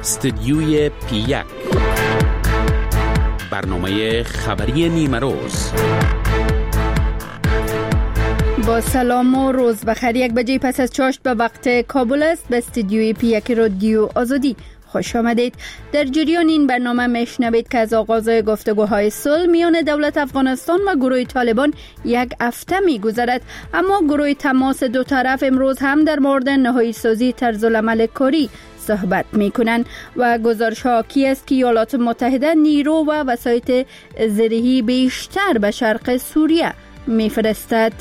استدیوی پی1 برنامه خبری نیمه روز. با سلام و روز بخیر. 1 بجه پس از چاشت به وقت کابل است. به استدیوی پی1 رادیو آزادی خوش آمدید. در جریان این برنامه میشنوید که از آغاز گفتگوهای صلح میان دولت افغانستان و گروه طالبان 1 هفته میگذرد، اما گروه تماس دو طرف امروز هم در مورد نهایی سازی طرزالعمل کاری صحبت میکنند و گزارش ها حاکی است که ایالات متحده نیرو و وسایط زرهی بیشتر به شرق سوریه میفرستد.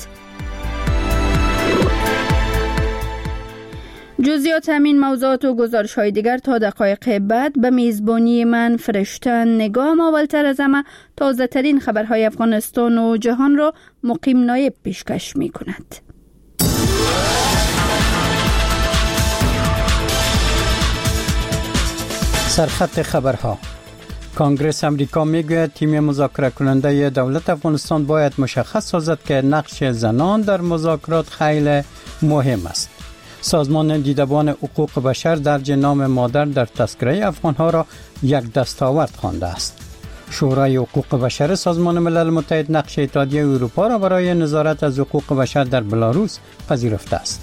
جزئیات همین موضوعات و گزارش های دیگر تا دقایق بعد به میزبانی من فرشته نگام. اولتر از همه تازه ترین خبرهای افغانستان و جهان را مقیم نایب پیشکش می کند. سرخط خبرها. کانگرس امریکا میگوید تیم مذاکره کننده دولت افغانستان باید مشخص سازد که نقش زنان در مذاکرات خیلی مهم است. سازمان دیدبان حقوق بشر درج نام مادر در تذکره افغانها را 1 دستاورد خوانده است. شورای حقوق بشر سازمان ملل متحد نقش اتحادیه اروپا را برای نظارت از حقوق بشر در بلاروس پذیرفته است.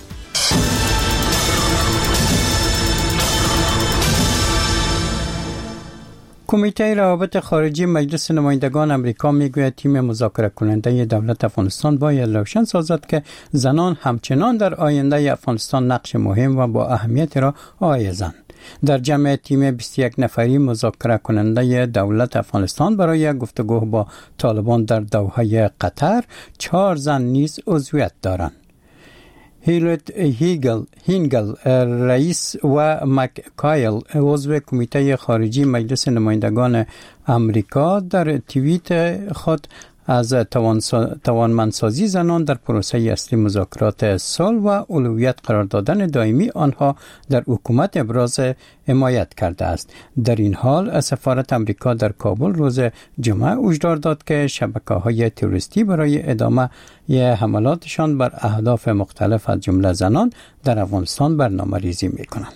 کمیته روابط خارجی مجلس نمایندگان امریکا میگوید تیم مذاکره کننده دولت افغانستان باید روشن سازد که زنان همچنان در آینده افغانستان نقش مهم و با اهمیت را حائزند. در جمع تیم 21 نفری مذاکره کننده دولت افغانستان برای گفتگو با طالبان در دوحه قطر 4 زن نیز عضویت دارند. هیلت هینگل رئیس و مککایل عضو کمیته خارجی مجلس نمایندگان امریکا در توییت خود از توانمندسازی زنان در پروسه اصلی مذاکرات صلح و اولویت قرار دادن دائمی آنها در حکومت ابراز حمایت کرده است. در این حال سفارت امریکا در کابل روز جمعه هشدار داد که شبکه‌های تروریستی برای ادامه حملاتشان بر اهداف مختلف از جمله زنان در افغانستان برنامه‌ریزی می‌کنند.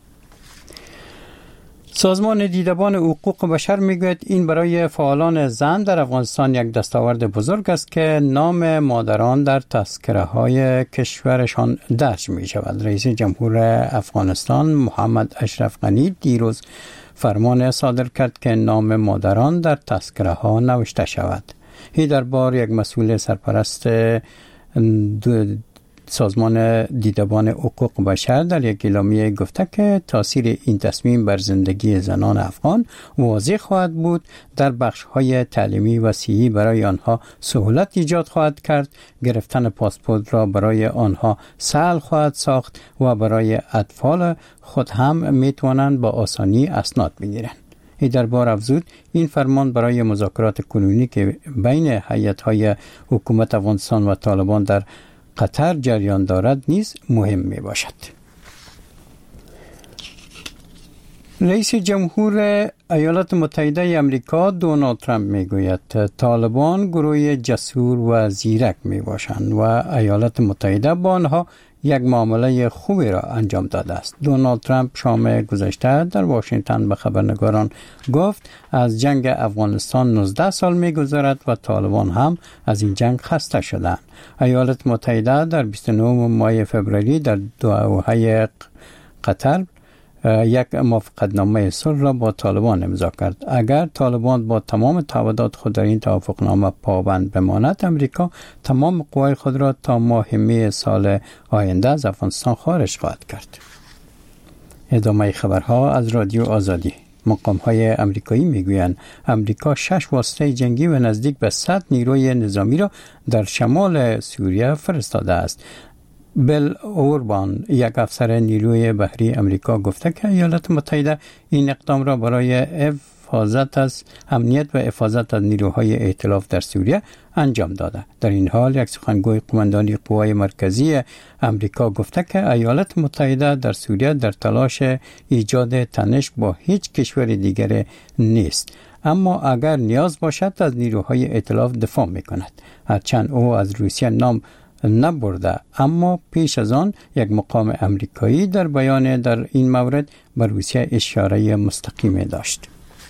سازمان دیدبان حقوق بشر میگوید این برای فعالان زن در افغانستان 1 دستاورد بزرگ است که نام مادران در تذکره های کشورشان درج می شود. رئیس جمهور افغانستان محمد اشرف غنی دیروز فرمان صادر کرد که نام مادران در تذکره ها نوشته شود. هیدر بار، یک مسئول سرپرست سازمان دیدبان حقوق بشر، در یک اعلامیه گفته که تاثیر این تصمیم بر زندگی زنان افغان واضح خواهد بود. در بخش‌های تعلیمی و صحی برای آنها سهولت ایجاد خواهد کرد، گرفتن پاسپورت را برای آنها سهل خواهد ساخت و برای اطفال خود هم میتوانند با آسانی اسناد بگیرند. در بار افزود این فرمان برای مذاکرات کنونی که بین هیئت‌های حکومت افغانستان و طالبان در قطر جریان دارد نیز مهم می باشد. رئیس جمهور ایالات متحده امریکا دونالد ترامپ می گوید طالبان گروه جسور و زیرک می باشند و ایالات متحده با آنها 1 معامله خوبی را انجام داده است. دونالد ترامپ شام گذشته در واشنگتن به خبرنگاران گفت از جنگ افغانستان 19 سال می‌گذرد و طالبان هم از این جنگ خسته شدند. ایالات متحده در 29 ماه فوریه در دوحه قطر 1 موافقتنامه صلح را با طالبان امضا کرد. اگر طالبان با تمام تعهدات خود در این توافقنامه پابند بماند، امریکا تمام قوای خود را تا ماه می سال آینده از افغانستان خارج خواهد کرد. ادامه خبرها از رادیو آزادی. مقام‌های آمریکایی میگویند امریکا 6 واسطه جنگی و نزدیک به 100 نیروی نظامی را در شمال سوریه فرستاده است. بیل اوربان، یک افسر نیروی بحری امریکا، گفته که ایالات متحده این اقدام را برای حفاظت از امنیت و حفاظت از نیروهای ائتلاف در سوریه انجام داده. در این حال یک سخنگوی قماندانی قوای مرکزی امریکا گفته که ایالات متحده در سوریه در تلاش ایجاد تنش با هیچ کشور دیگر نیست، اما اگر نیاز باشد از نیروهای ائتلاف دفاع می‌کند. هرچند او از روسیه نام نبرده، اما پیش از آن یک مقام امریکایی در بیان در این مورد به روسیه اشاره مستقیم داشت.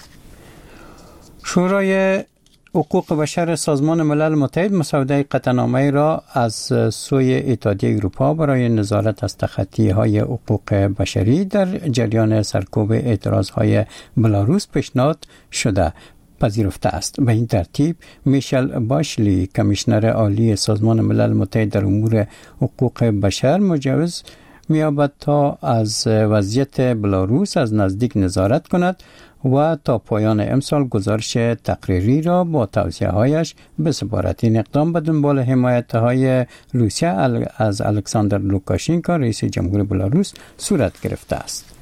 شورای حقوق بشر سازمان ملل متحد مسوده قطعنامه را از سوی اتحادیه اروپا برای نظارت از تخطی‌های حقوق بشری در جریان سرکوب اعتراض‌های بلاروس پیشنهاد شده پذیرفته است. به این ترتیب میشل باشلی کمیشنر عالی سازمان ملل متحد در امور حقوق بشر مجوز می‌یابد تا از وضعیت بلاروس از نزدیک نظارت کند و تا پایان امسال گزارش تقریری را با توصیه‌هایش بسپارد. این اقدام به دنبال حمایت‌های روسیه از الکساندر لوکاشنکو رئیس جمهور بلاروس صورت گرفته است.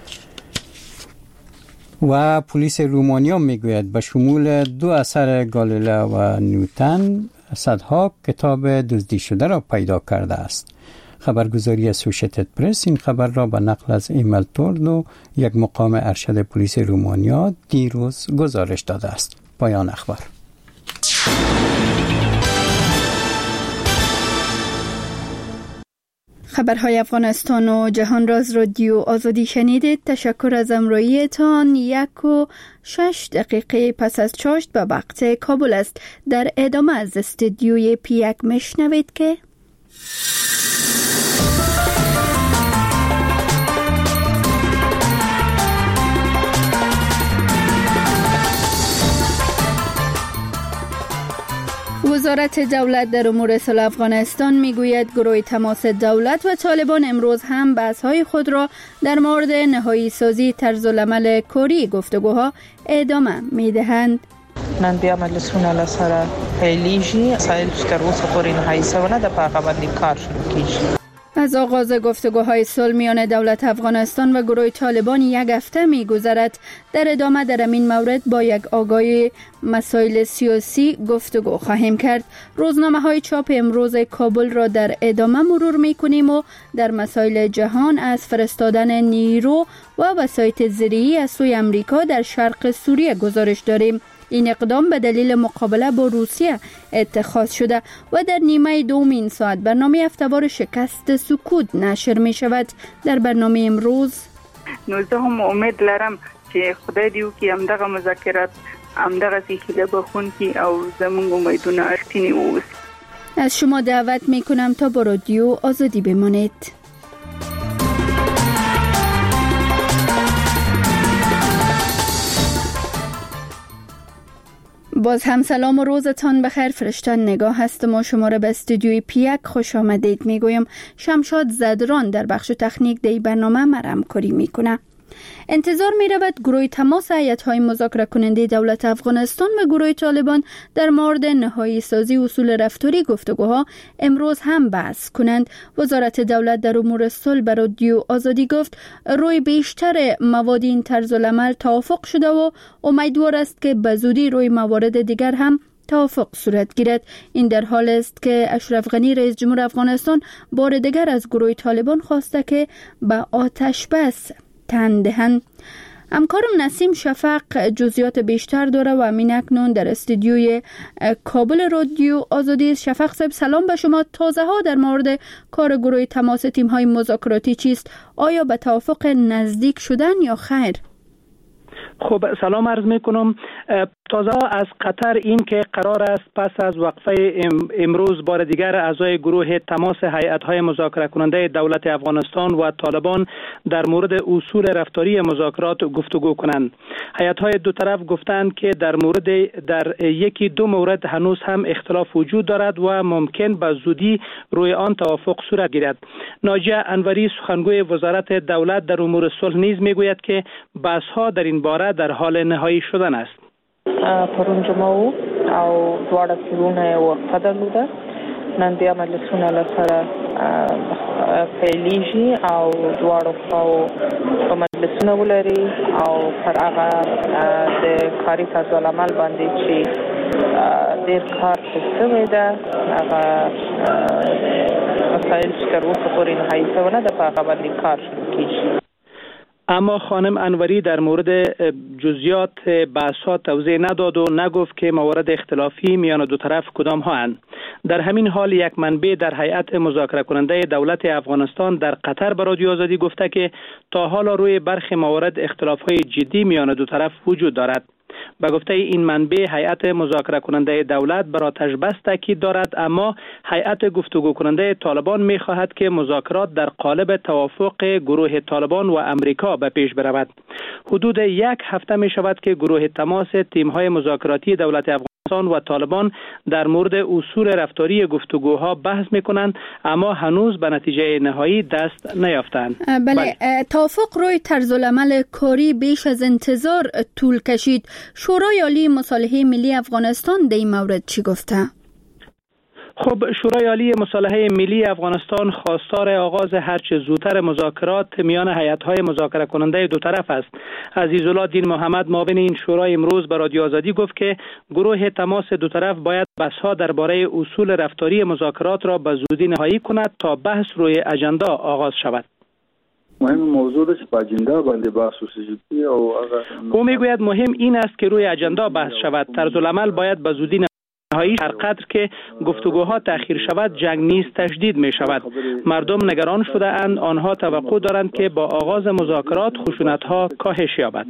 و پلیس رومانیا میگوید به شمول 2 اثر گالیله و نیوتن صدها کتاب دزدی شده را پیدا کرده است. خبرگزاری اسوشیتد پرس این خبر را به نقل از ایمیل توردو، یک مقام ارشد پلیس رومانیا، دیروز گزارش داده است. پایان اخبار. خبرهای افغانستان و جهان را از رادیو آزادی شنیدید. تشکر از همراهیتان. 1:06 پس از چاشت به وقت کابل است. در ادامه از استودیوی پیک میشنوید که وزارت دولت در امور صلح افغانستان میگوید گروه تماس دولت و طالبان امروز هم بحث‌های خود را در مورد نهایی سازی طرزالعمل کوری گفتگوها ادامه میدهند. نن بیا مجلسونه لسره پیلیجی سایل تر اوسه پورې نهایی سونه د پاغه باندې کار شروع کیږي. از آغاز گفتگوهای صلح میان دولت افغانستان و گروه طالبان 1 هفته می‌گذرد. در ادامه در این مورد با یک آگاهی مسائل سیاسی گفتگو خواهیم کرد. روزنامه‌های چاپ امروز کابل را در ادامه مرور می‌کنیم و در مسائل جهان از فرستادن نیرو و وسایط زرعی از سوی آمریکا در شرق سوریه گزارش داریم. این اقدام به دلیل مقابله با روسیه اتخاذ شده و در نیمه دوم این ساعت برنامه هفته‌وار شکست سکوت نشر می شود. در برنامه امروز 19 هم امید لرم چې خدای دیو که همدغه مذاکرات همدغه سیخیده بخون کی او زمونږ امیدونه اختینی اوس. از شما دعوت می کنم تا با رادیو آزادی بمانید. باز هم سلام و روزتان بخیر. فرشتن نگاه هستم و شما را به استودیوی پیک خوش آمدید میگویم. شمشاد زدران در بخش تکنیک دی برنامه مرم کاری میکنه. انتظار می رود گروه تماس هیئت‌های مذاکره کننده دولت افغانستان و گروه طالبان در مورد نهایی سازی اصول رفتاری گفتگوها امروز هم بحث کنند. وزارت دولت در امور صلح به رادیو آزادی گفت روی بیشتر مواد این طرزالعمل توافق شده و امیدوار است که به زودی روی موارد دیگر هم توافق صورت گیرد. این در حال است که اشرف غنی رئیس جمهور افغانستان بار دیگر از گروه طالبان خواسته که به آتش بس تن دهند. همکارم نسیم شفق جزئیات بیشتر داره و همین اکنون در استودیوی کابل رادیو آزادی. شفق صاحب سلام به شما. تازه ها در مورد کار گروه تماس تیم های مذاکراتی چیست؟ آیا به توافق نزدیک شدن یا خیر؟ خب سلام عرض میکنم. تازه از قطر این که قرار است پس از وقفه امروز بار دیگر اعضای گروه تماس هیئت‌های مذاکره کننده دولت افغانستان و طالبان در مورد اصول رفتاری مذاکرات گفتگو کنند. هیئت‌های دو طرف گفتند که در یکی دو مورد هنوز هم اختلاف وجود دارد و ممکن به زودی روی آن توافق صورت گیرد. ناجیه انوری سخنگوی وزارت دولت در امور صلح نیز میگوید که بحث‌ها در این باره در حال نهایی شدن است. پرون جمعه او دواړه سرونه وقفه درلوده. نن بیا مجلسونه لسره پیلیجی او دواړو خواو په مجلسونه ولري او پر هغه د کاري طرزالعمل باندې چې ډېر کار شوی ده هغه مسایل چې تر اوسه پورې نهایي شوی نه ده په هغه باندې کار شروع کیږي. اما خانم انوری در مورد جزئیات بحث‌ها توضیح نداد و نگفت که موارد اختلافی میان دو طرف کدام ها اند. در همین حال یک منبع در هیئت مذاکره کننده دولت افغانستان در قطر به رادیو آزادی گفته که تا حالا روی برخی موارد اختلاف‌های جدی میان دو طرف وجود دارد. به گفته این منبع هیئت مذاکره کننده دولت بر آتش بس تاکید دارد، اما هیئت گفتگو کننده طالبان می خواهد که مذاکرات در قالب توافق گروه طالبان و امریکا به پیش برود. حدود یک هفته می شود که گروه تماس تیم‌های مذاکراتی دولت افغانستان و طالبان در مورد اصول رفتاری گفتگوها بحث می‌کنند، اما هنوز به نتیجه نهایی دست نیافتند. بله. توافق روی طرزالعمل کاری بیش از انتظار طول کشید. شورای عالی مصالحه ملی افغانستان در این مورد چی گفته؟ خب، شورای عالی مصالحه ملی افغانستان خواستار آغاز هرچه زودتر مذاکرات میان هیئت‌های مذاکره کننده دو طرف است. عزیزالله دین محمد معاون این شورای امروز به رادیو آزادی گفت که گروه تماس دو طرف باید بحث‌ها درباره اصول رفتاری مذاکرات را به زودی نهایی کند تا بحث روی اجندا آغاز شود. مهم موضوع است با اجندا باندې بحث وشي او او میگوید مهم این است که روی اجندا بحث شود. طرزالعمل باید به زودی نهایی، هر قدر که گفتگوها تأخیر شود جنگ نیز تشدید می شود. مردم نگران شده اند، آنها توقع دارند که با آغاز مذاکرات خشونت‌ها کاهش یابد.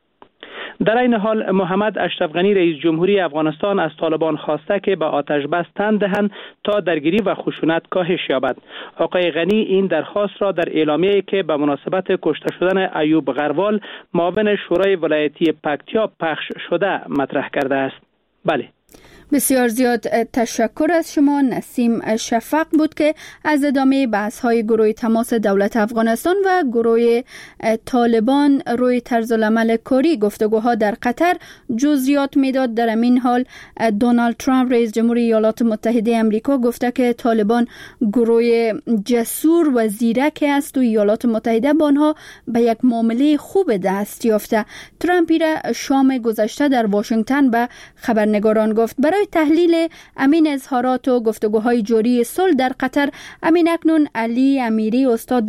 در این حال محمد اشرف غنی رئیس جمهوری افغانستان از طالبان خواسته که به آتش بس تن دهند تا درگیری و خشونت کاهش یابد. آقای غنی این درخواست را در اعلامیه‌ای که به مناسبت کشته شدن ایوب غروال معاون شورای ولایتی پکتیا پخش شده مطرح کرده است. بله. بسیار زیاد تشکر از شما. نسیم شفق بود که از ادامه بحث‌های گروه تماس دولت افغانستان و گروه طالبان روی طرزالعمل کاری گفتگوها در قطر جزئیات میداد. در همین حال دونالد ترامپ رئیس جمهوری ایالات متحده آمریکا گفته که طالبان گروه جسور و زیرک است و ایالات متحده با آنها به یک معامله خوب دست یافته. ترامپ را شام گذشته در واشنگتن به خبرنگاران گفت. برای تحلیل امین اظهارات و گفتگوهای جاری صلح در قطر، امین اکنون علی امیری استاد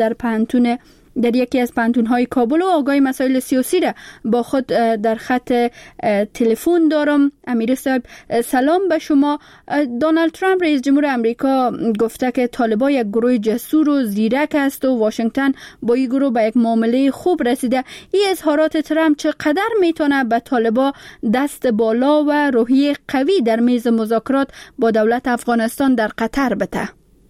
در یکی از پانتون‌های کابل و آگاه مسائل سیاسی را با خود در خط تلفن دارم. امیری صاحب سلام به شما. دونالد ترامپ رئیس جمهور آمریکا گفته که طالبان یک گروه جسور و زیرک است و واشنگتن با این گروه به یک معامله خوب رسیده. این اظهارات ترامپ چقدر میتونه به طالبان دست بالا و روحیه قوی در میز مذاکرات با دولت افغانستان در قطر بده؟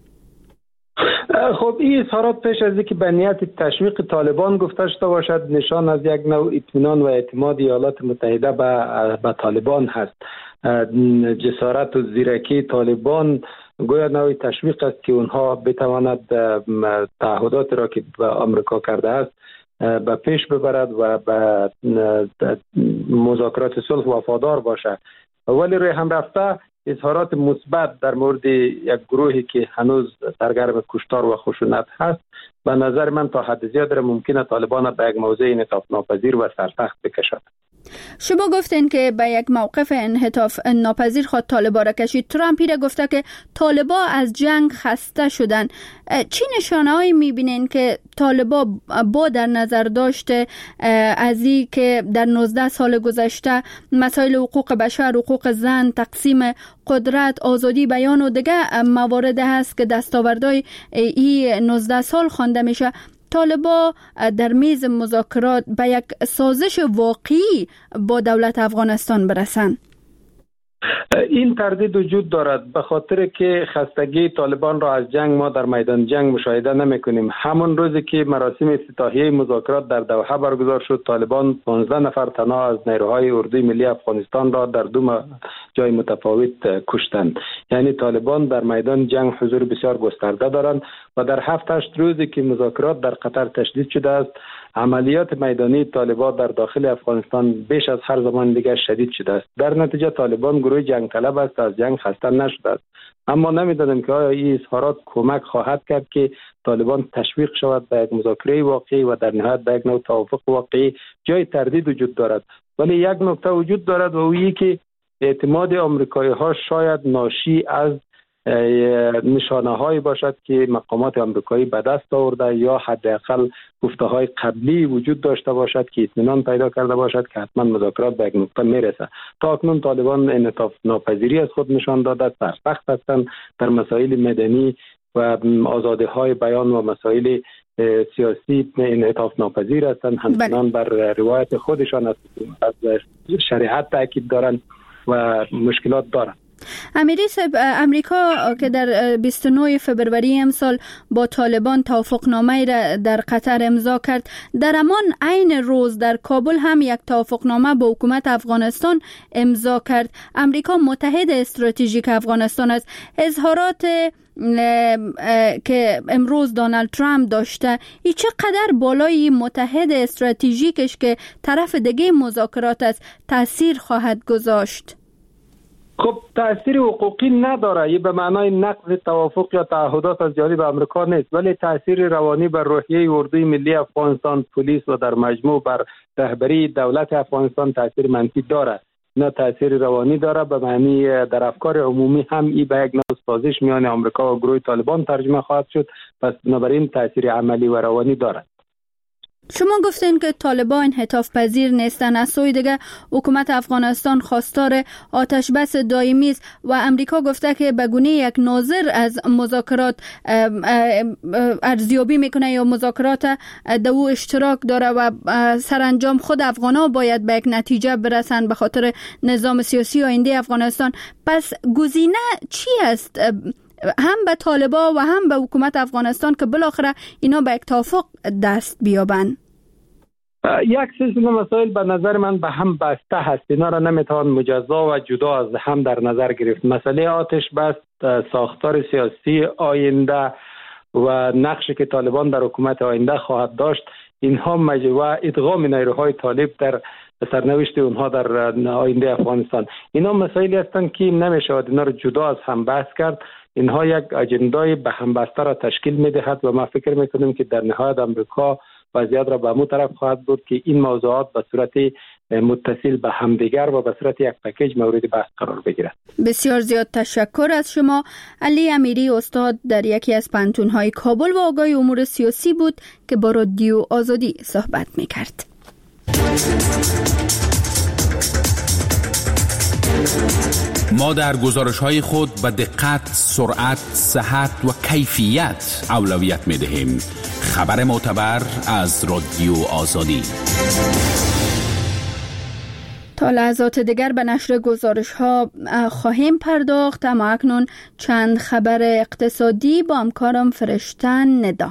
خب این اظهارات پیش از اینکه به نیت تشویق طالبان گفته شده باشد نشان از یک نوع اطمینان و اعتماد ایالات متحده به طالبان هست. جسارت و زیرکی طالبان گویا نوع تشویق است که اونها بتواند تعهدات را که به آمریکا کرده است به پیش ببرد و به مذاکرات صلح وفادار باشد. ولی روی هم رفته اظهارات مثبت در مورد یک گروهی که هنوز سرگرم کشتار و خشونت هست به نظر من تا حد زیاد ممکنه طالبان به یک موضع انعطاف ناپذیر و سرسخت بکشد. شما گفتین که به یک موقف انعطاف ناپذیر خود طالبان را کشید. ترامپ را گفته که طالبان از جنگ خسته شدن. چی نشانه‌هایی می‌بینین که طالبان با در نظر داشته از این که در 19 سال گذشته مسائل حقوق بشر، حقوق زن، تقسیم قدرت، آزادی بیان و دیگه موارد هست که دستاوردهای این 19 سال خوانده میشه، طالبان در میز مذاکرات به یک سازش واقعی با دولت افغانستان برسن؟ این تردید وجود دارد، به خاطر که خستگی طالبان را از جنگ ما در میدان جنگ مشاهده نمی کنیم. همون روزی که مراسم افتتاحیه مذاکرات در دوحه برگزار شد، طالبان 15 نفر تنها از نیروهای اردوی ملی افغانستان را در دو جای متفاوت کشتند. یعنی طالبان در میدان جنگ حضور بسیار گسترده دارند و در 7-8 روزی که مذاکرات در قطر تشدید شده است، عملیات میدانی طالبان در داخل افغانستان بیش از هر زمان دیگر شدید شده است. در نتیجه طالبان گروه جنگ طلب است، از جنگ خسته نشده است. اما نمیدانم که آیا این اظهارات کمک خواهد کرد که طالبان تشویق شود به یک مذاکره واقعی و در نهایت به یک نوع توافق واقعی. جای تردید وجود دارد، ولی یک نکته وجود دارد و این که اعتماد آمریکایی ها شاید ناشی از نشانه هایی باشد که مقامات آمریکایی به دست آورده یا حداقل گفته های قبلی وجود داشته باشد که اطمینان پیدا کرده باشد که حتما مذاکرات به یک نقطه میرسه. تا اکنون طالبان انعطاف ناپذیری از خود نشان داده، سرسخت هستند در مسائل مدنی و آزادی های بیان و مسائل سیاسی انعطاف ناپذیر هستند، همچنان بر روایت خودشان از شریعت تاکید دارند و مشکلات دارند. امیری صاحب، امریکا که در 29 فبروری امسال با طالبان توافقنامه را در قطر امضا کرد، در همان عین روز در کابل هم یک توافقنامه با حکومت افغانستان امضا کرد. امریکا متحد استراتژیک افغانستان است. اظهارات که امروز دونالد ترامپ داشته، این چقدر بالای متحد استراتژیکش که طرف دیگه مذاکرات است تاثیر خواهد گذاشت؟ خب تأثیر حقوقی نداره، یه به معنای نقض توافق یا تعهدات از جانب آمریکا نیست، ولی تأثیر روانی بر روحیه اردوی ملی افغانستان، پلیس و در مجموع بر رهبری دولت افغانستان تأثیر منفی داره. نه تأثیر روانی داره، به معنی در افکار عمومی هم ای به یک نوع سازش میان آمریکا و گروه طالبان ترجمه خواهد شد، پس بنابراین تأثیر عملی و روانی داره. شما گفتین که طالبان انعطاف پذیر نیستن، از سوی دیگه حکومت افغانستان خواستار آتش بس دائمی است و امریکا گفته که به گونه یک ناظر از مذاکرات ارزیابی میکنه یا مذاکرات دو اشتراک داره و سرانجام خود افغانا باید به یک نتیجه برسن به خاطر نظام سیاسی آینده افغانستان. پس گزینه چی است هم به طالبا و هم به حکومت افغانستان که بالاخره اینا به یک توافق دست بیابن؟ یک سلسله مسائل به نظر من به هم بسته هست، اینا را نمیتوان مجزا و جدا از هم در نظر گرفت. مسئله آتش بس، ساختار سیاسی آینده و نقشی که طالبان در حکومت آینده خواهد داشت، اینها و ادغام نیروهای طالب در سرنوشت اونها در آینده افغانستان، اینا مسائلی هستند که نمیشود اینا را جدا از هم بحث کرد. اینها یک اجندای به هم بسته را تشکیل میدهد و ما فکر میکنیم که در نهایت امریکا وضعیت را به همون طرف خواهد بود که این موضوعات به صورت متصل به همدیگر و به صورت یک پکیج مورد بحث قرار بگیرد. بسیار زیاد تشکر از شما. علی امیری، استاد در یکی از پانتون‌های کابل و آگاه امور سیاسی بود که با رادیو آزادی صحبت میکرد. ما در گزارش‌های خود به دقت، سرعت، صحت و کیفیت اولویت می‌دهیم. خبر معتبر از رادیو آزادی. تا لحظات دیگر به نشر گزارش‌ها خواهیم پرداخت، اما اکنون چند خبر اقتصادی با همکارم فرشتن ندا.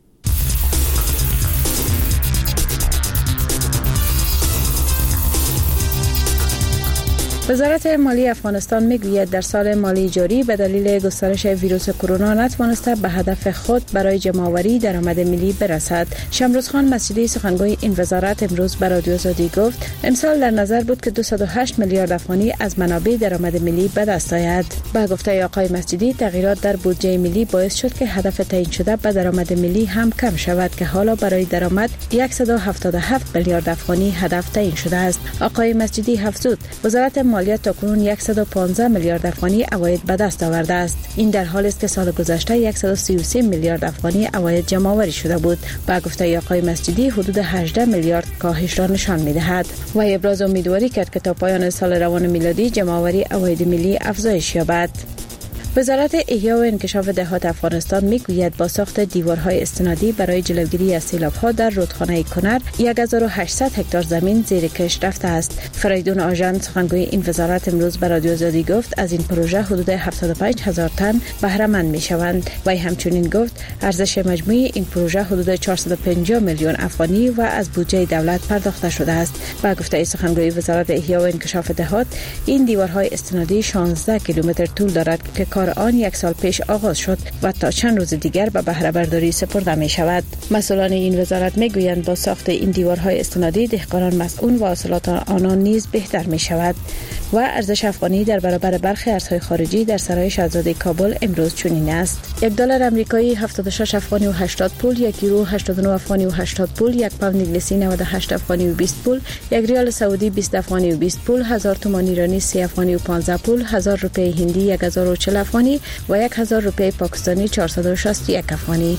وزارت مالی افغانستان میگوید در سال مالی جاری به دلیل گسترش ویروس کرونا نتوانسته به هدف خود برای جمع‌آوری درآمد ملی برسد. شمروزخان مسجدی سخنگوی این وزارت امروز به رادیو آزادی گفت امسال در نظر بود که 208 میلیارد افغانی از منابع درآمد ملی به دست آید. با گفته آقای مسجدی تغییرات در بودجه ملی باعث شد که هدف تعیین شده به درآمد ملی هم کم شود که حالا برای درآمد 177 میلیارد افغانی هدف تعیین شده است. آقای مسجدی افزود وزارت مالیات تاکنون 115 میلیارد افغانی عواید به دست آورده است. این در حالی است که سال گذشته 133 میلیارد افغانی عواید جمع آوری شده بود. با گفته آقای مسجدی حدود 18 میلیارد کاهش را نشان می‌دهد و ابراز امیدواری کرد که تا پایان سال روان میلادی جمع آوری عواید ملی افزایش یابد. وزارت احیا و انکشاف دهات افغانستان میگوید با ساخت دیوارهای استنادی برای جلوگیری از سیلاب‌ها در رودخانه کنر 1800 هکتار زمین زیر کشت رفته است. فریدون آژان سخنگوی این وزارت امروز به رادیو آزادی گفت از این پروژه حدود 75000 تن بهره مند میشوند و همچنین گفت ارزش مجموعی این پروژه حدود 450 میلیون افغانی و از بودجه دولت پرداخته شده است. با گفته سخنگوی وزارت احیا و انکشاف دهات این دیوارهای استنادی 16 کیلومتر طول دارد که آن یک سال پیش آغاز شد و تا چند روز دیگر به بهره برداری سپرده می شود. مسئولان این وزارت می گویند با ساخت این دیوارهای استنادی دهقانان مسئول و حاصلات آنان نیز بهتر می شود. و ارزش افغانی در برابر برخی ارزهای خارجی در سرای شاهزاده کابل امروز چنین است: $1 آمریکایی 76 افغانی و 80 پول، 1 یورو 89 افغانی و 80 پول، 1 پوند انگلیسی 98 افغانی و 20 پول، 1 ریال سعودی 20 افغانی و 20 پول، 1000 تومان ایرانی 30 افغانی و 15 پول، 1000 روپیه هندی 1040 افغانی و 1000 روپیه پاکستانی 461 افغانی.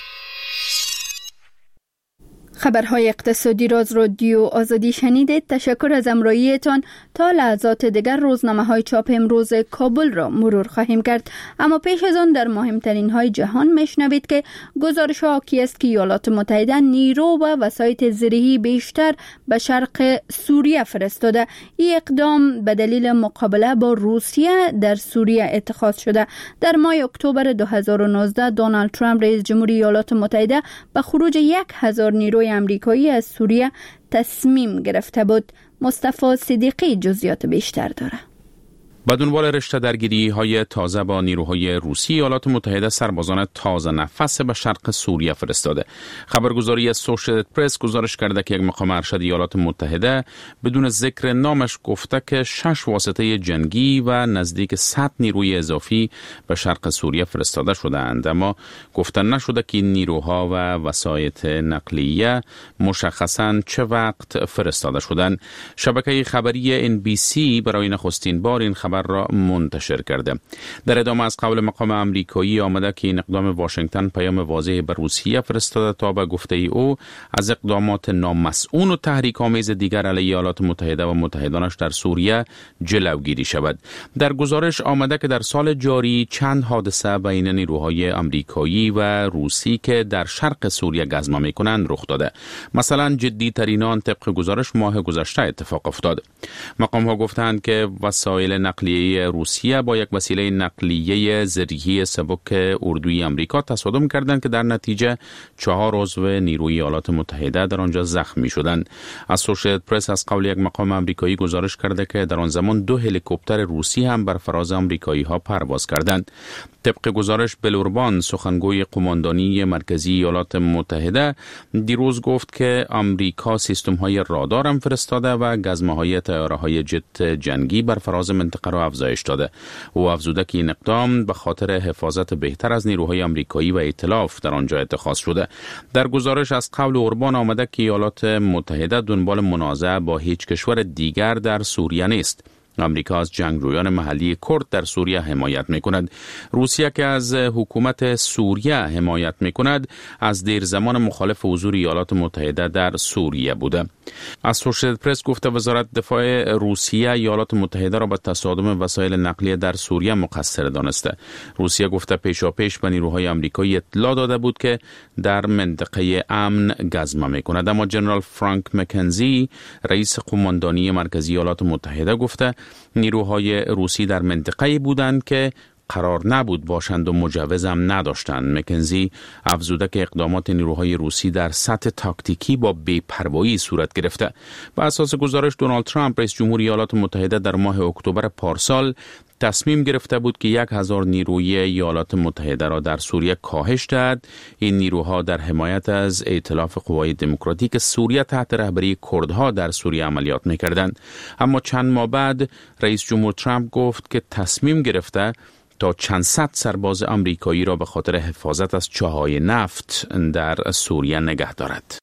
خبرهای اقتصادی را از رادیو آزادی شنیدید. تشکر از همراهیتان. تا لحظات دیگر روزنامه‌های چاپ امروز کابل را مرور خواهیم کرد، اما پیش از آن در مهمترین های جهان میشنوید که گزارش حاکی است که ایالات متحده نیرو و وسایط زرعی بیشتر به شرق سوریه فرستاده. این اقدام به دلیل مقابله با روسیه در سوریه اتخاذ شده. در ماه اکتبر 2019 دونالد ترامپ رئیس جمهوری ایالات متحده به خروج 1000 نیروی آمریکایی از سوریه تصمیم گرفته بود. مصطفی صدیقی جزئیات بیشتر داره. به دنبال رشته درگیری‌های تازه با نیروهای روسی، ایالات متحده سربازان تازه نفس به شرق سوریه فرستاده. خبرگزاری اسوسییتد پرس گزارش کرده که یک مقام ارشد ایالات متحده بدون ذکر نامش گفته که 6 واسطه جنگی و نزدیک 100 نیروی اضافی به شرق سوریه فرستاده شده‌اند، اما گفته نشده که این نیروها و وسایط نقلیه مشخصاً چه وقت فرستاده شدند. شبکه خبری NBC برای نخستین بار این خبر را منتشر کرده. در ادامه از قول مقام آمریکایی آمده که این اقدام واشنگتن پیام واضحی به روسیه فرستاده تا به گفته او از اقدامات نامسئول و تحریک‌آمیز دیگر علیه ایالات متحده و متحدانش در سوریه جلوگیری شود. در گزارش آمده که در سال جاری چند حادثه بین نیروهای آمریکایی و روسی که در شرق سوریه گزمه می‌کنند رخ داده. مثلا جدی ترین آن طبق گزارش ماه گذشته اتفاق افتاد. مقام‌ها گفتند که وسایل نقلیه روسیه با یک وسیله نقلیه زرعی سبک اردوی آمریکا تصادم کردند که در نتیجه 4 عضو نیروی ایالات متحده در آنجا زخمی شدند. اسوسییتد پرس از قول یک مقام آمریکایی گزارش کرده که در آن زمان 2 هلیکوپتر روسی هم بر فراز آمریکایی‌ها پرواز کردند. طبق گزارش بلوربان سخنگوی قماندانی مرکزی ایالات متحده دیروز گفت که آمریکا سیستم‌های رادار هم فرستاده و گزمه‌های طیاره‌های جت جنگی بر فراز منطقه را افزایش داده. او افزوده که این اقدام به خاطر حفاظت بهتر از نیروهای آمریکایی و ائتلاف در آنجا اتخاذ شده. در گزارش از قول اوربان آمده که ایالات متحده دنبال منازعه با هیچ کشور دیگر در سوریه نیست. آمریکا از جنگجویان محلی کرد در سوریه حمایت می‌کند. روسیه که از حکومت سوریه حمایت می‌کند از دیر زمان مخالف حضور ایالات متحده در سوریه بوده. اسوسییتد پرس گفته وزارت دفاع روسیه ایالات متحده را به تصادم وسایل نقلیه در سوریه مقصر دانسته. روسیه گفته پیشاپیش به نیروهای آمریکایی اطلاع داده بود که در منطقه امن گزمه می‌کند، اما جنرال فرانک مکنزی رئیس قماندانی مرکزی ایالات متحده گفته نیروهای روسی در منطقه‌ای بودند که قرار نبود باشند و مجوز هم نداشتند. مکنزی افزوده که اقدامات نیروهای روسی در سطح تاکتیکی با بی‌پروایی صورت گرفته. بر اساس گزارش دونالد ترامپ رئیس جمهوری ایالات متحده در ماه اکتبر پارسال تصمیم گرفته بود که 1000 نیروی ایالات متحده را در سوریه کاهش دهد. این نیروها در حمایت از ائتلاف قوای دموکراتیک سوریه تحت رهبری کردها در سوریه عملیات می‌کردند. اما چند ماه بعد رئیس جمهور ترامپ گفت که تصمیم گرفته تا چند صد سرباز آمریکایی را به خاطر حفاظت از چاهای نفت در سوریه نگه دارد.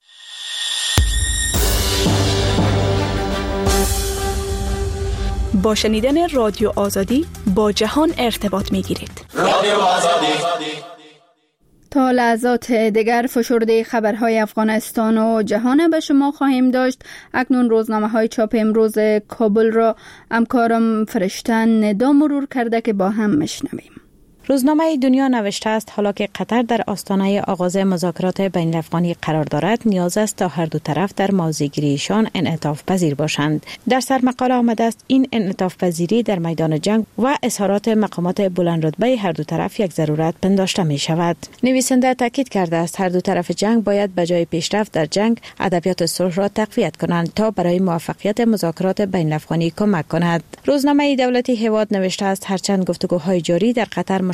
با شنیدن رادیو آزادی با جهان ارتباط می‌گیرید. رادیو آزادی. تا لحظات دیگر فشرده خبرهای افغانستان و جهان به شما خواهیم داشت. اکنون روزنامه‌های چاپ امروز کابل را همکارم فرشتن ندا مرور کرده که با هم میشنویم. روزنامه دنیا نوشته است حالا که قطر در آستانه آغاز مذاکرات بین الافغانی قرار دارد، نیاز است تا هر دو طرف در موضع‌گیریشان انعطاف پذیر باشند. در سرمقاله آمده است این انعطاف پذیری در میدان جنگ و اظهارات مقامات بلند رتبه هر دو طرف یک ضرورت پنداشته می شود. نویسنده تاکید کرده است هر دو طرف جنگ باید به جای پیشرفت در جنگ ادبیات صلح را تقویت کنند تا برای موفقیت مذاکرات بین الافغانی کمک کند. روزنامه دولتی هواد نوشته است هرچند گفتگوهای جاری در قطر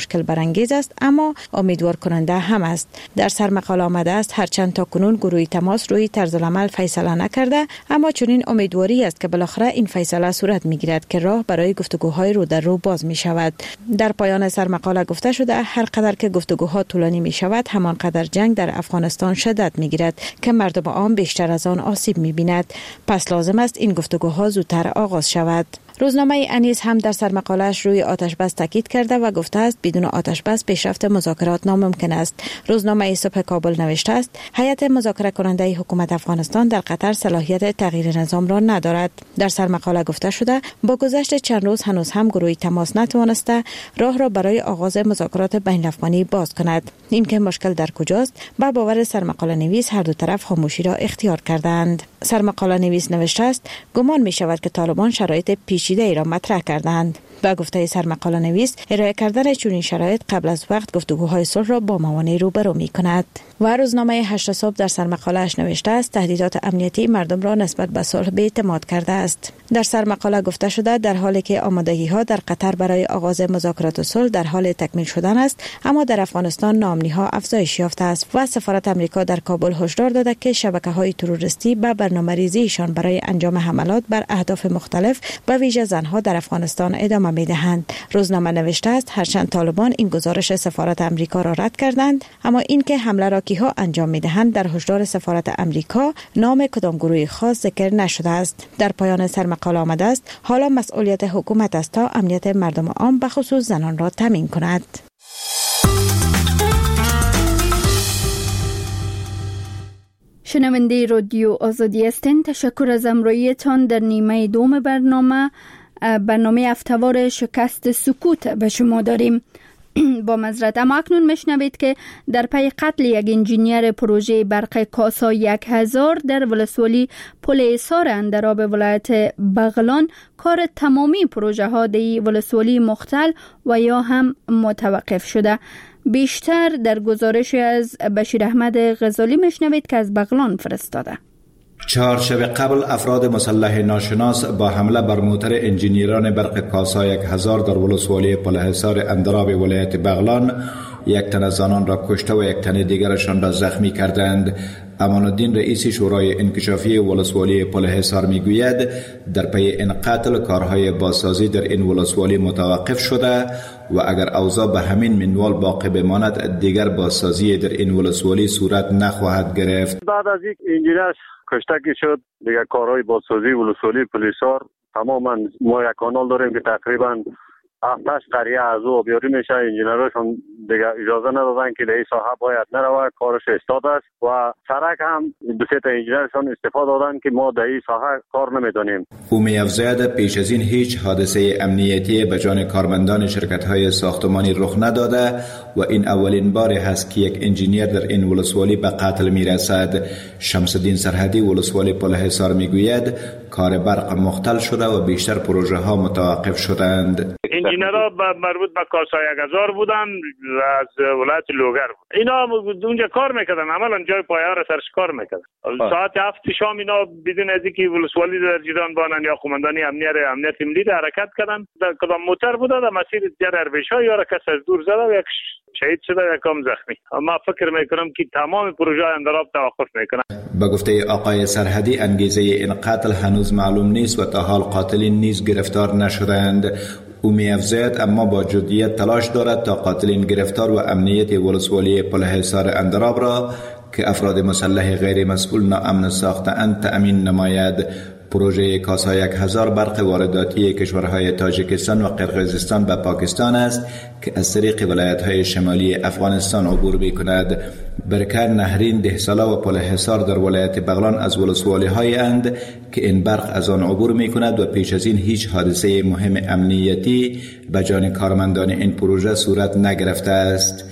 مشکل برانگیز است اما امیدوار کننده هم است. در سرمقاله آمده است هرچند تا کنون گروه تماس روی طرز العمل فیصله نکرده، اما چنین امیدواری است که بالاخره این فیصله صورت میگیرد که راه برای گفتگوهای رو در رو باز می شود. در پایان سرمقاله گفته شده هر قدر که گفتگوها طولانی می شود همان قدر جنگ در افغانستان شدت می گیرد که مردم عام بیشتر از آن آسیب می بیند. پس لازم است این گفتگوها زودتر آغاز شود. روزنامه انیس هم در سرمقاله‌اش روی آتش بس تاکید کرده و گفته است بدون آتش بس پیشرفت مذاکرات ناممکن است. روزنامه صبح کابل نوشته است هیئت مذاکره کننده حکومت افغانستان در قطر صلاحیت تغییر نظام را ندارد. در سرمقاله گفته شده با گذشت چند روز هنوز هم گروه تماس نتوانسته راه را برای آغاز مذاکرات بین الافغانی باز کند. این که مشکل در کجاست؟ بر باور سرمقاله نویس هر دو طرف خاموشی را اختیار کردند. سرمقاله نویس نوشته است گمان می شود که طالبان شرایط پیچیده ای را مطرح کردند. با گفته سرمقاله نویس ارائه کردن چنین شرایط قبل از وقت گفتگوهای صلح را با موانع روبرو می کند. و روزنامه 8 صبح در سرمقاله‌اش نوشته است تهدیدات امنیتی مردم را نسبت به صلح بی‌اعتماد کرده است. در سرمقاله گفته شده در حالی که آمادگی‌ها در قطر برای آغاز مذاکرات صلح در حال تکمیل شدن است، اما در افغانستان ناامنی‌ها افزایش یافته است و سفارت آمریکا در کابل هشدار داده که شبکه‌های تروریستی به برنامه‌ریزیشان برای انجام حملات بر اهداف مختلف به ویژه زنها در افغانستان ادامه می‌دهند. روزنامه نوشته است هرچند طالبان این گزارش سفارت آمریکا را رد کردند، اما اینکه حمله را کیها انجام می‌دهند در هشدار سفارت آمریکا نام کدام گروه خاص ذکر نشده است. در پایان سرمقاله آمده است حالا مسئولیت حکومت است تا امنیت مردم عام به خصوص زنان را تامین کند. شنونده رادیو آزادی هستین. تشکر از همراهیتان در نیمه دوم برنامه هفته‌وار شکست سکوت به شما داریم. با معذرت، اما اکنون میشنوید که در پی قتل یک انجینیر پروژه برق کاسا 1000 در ولسوالی پل ایثار اندراب ولایت بغلان کار تمامی پروژه ها در ولسوالی مختل و یا هم متوقف شده. بیشتر در گزارش از بشیر احمد غزالی میشنوید که از بغلان فرستاده. 4 شب قبل افراد مسلح ناشناس با حمله بر موتر انجینیران برق کاسا 1000 در ولسوالی پل ایثار اندراب ولایت بغلان یک تن از آنان را کشته و یک تن دیگرشان را زخمی کردند. امان الدین رئیس شورای انکشافی ولسوالی پل ایثار میگوید در پی این قتل کارهای بازسازی در این ولسوالی متوقف شده و اگر اوضاع به همین منوال باقی بماند دیگر بازسازی در این ولسوالی صورت نخواهد گرفت. بعد از یک انجینر کشتگی شد دیگر کارهای بازسازی ولسوالی پل ایثار تماما ما یک کانال داریم که تقریبا 7 قریه از او آبیاری میشه. انجینراشون دیگه اجازه ندادن که در این ساحه باید نروه، کارش استاد است و سرک هم 2-3 انجینرشون استفاده دادن که ما در این ساحه کار نمیدونیم. او می‌افزاید پیش از این هیچ حادثه امنیتی به جان کارمندان شرکت‌های ساختمانی رخ نداده و این اولین بار است که یک انجینیر در این ولسوالی به قتل میرسد. شمس الدین سرحدی ولسوالی پل ایثار میگوید کار برق مختل شده و بیشتر پروژه ها متوقف شدند. انجینرها مربوط به کاسا 1000 بودن از ولایت لوگر بود. اینا اونجا کار میکردن، عملا جای پایه را سرش کار میکردن. ساعت 7 شام اینا بدون از اینکه ولسوالی در جریان بانن یا قماندانی امنیت ملی حرکت کردن، در کدام موتر بود در مسیر جرربشا یا کس از دور زده و یک شهید شده و کم زخمی. ما فکر میکنم که تمام پروژه اندراب توقف میکنه. به گفته آقای سرحدی انگیزه این قتل هنوز معلوم نیست و تا حال قاتلین نیز گرفتار نشدند. او می‌افزاید اما با جدیت تلاش دارد تا قاتلین گرفتار و امنیت ولسوالی پل ایثار اندراب را که افراد مسلح غیر مسئول ناامن ساخته‌اند تأمین نماید. پروژه کاسا 1000 برق وارداتی کشورهای تاجیکستان و قرقیزستان به پاکستان است که از طریق ولایت‌های شمالی افغانستان عبور می‌کند. برکر، نهرین، دهسالا و پل ایثار در ولایت بغلان از ولسوالی‌های اند که این برق از آن عبور می‌کند و پیش از این هیچ حادثه مهم امنیتی به جان کارمندان این پروژه صورت نگرفته است.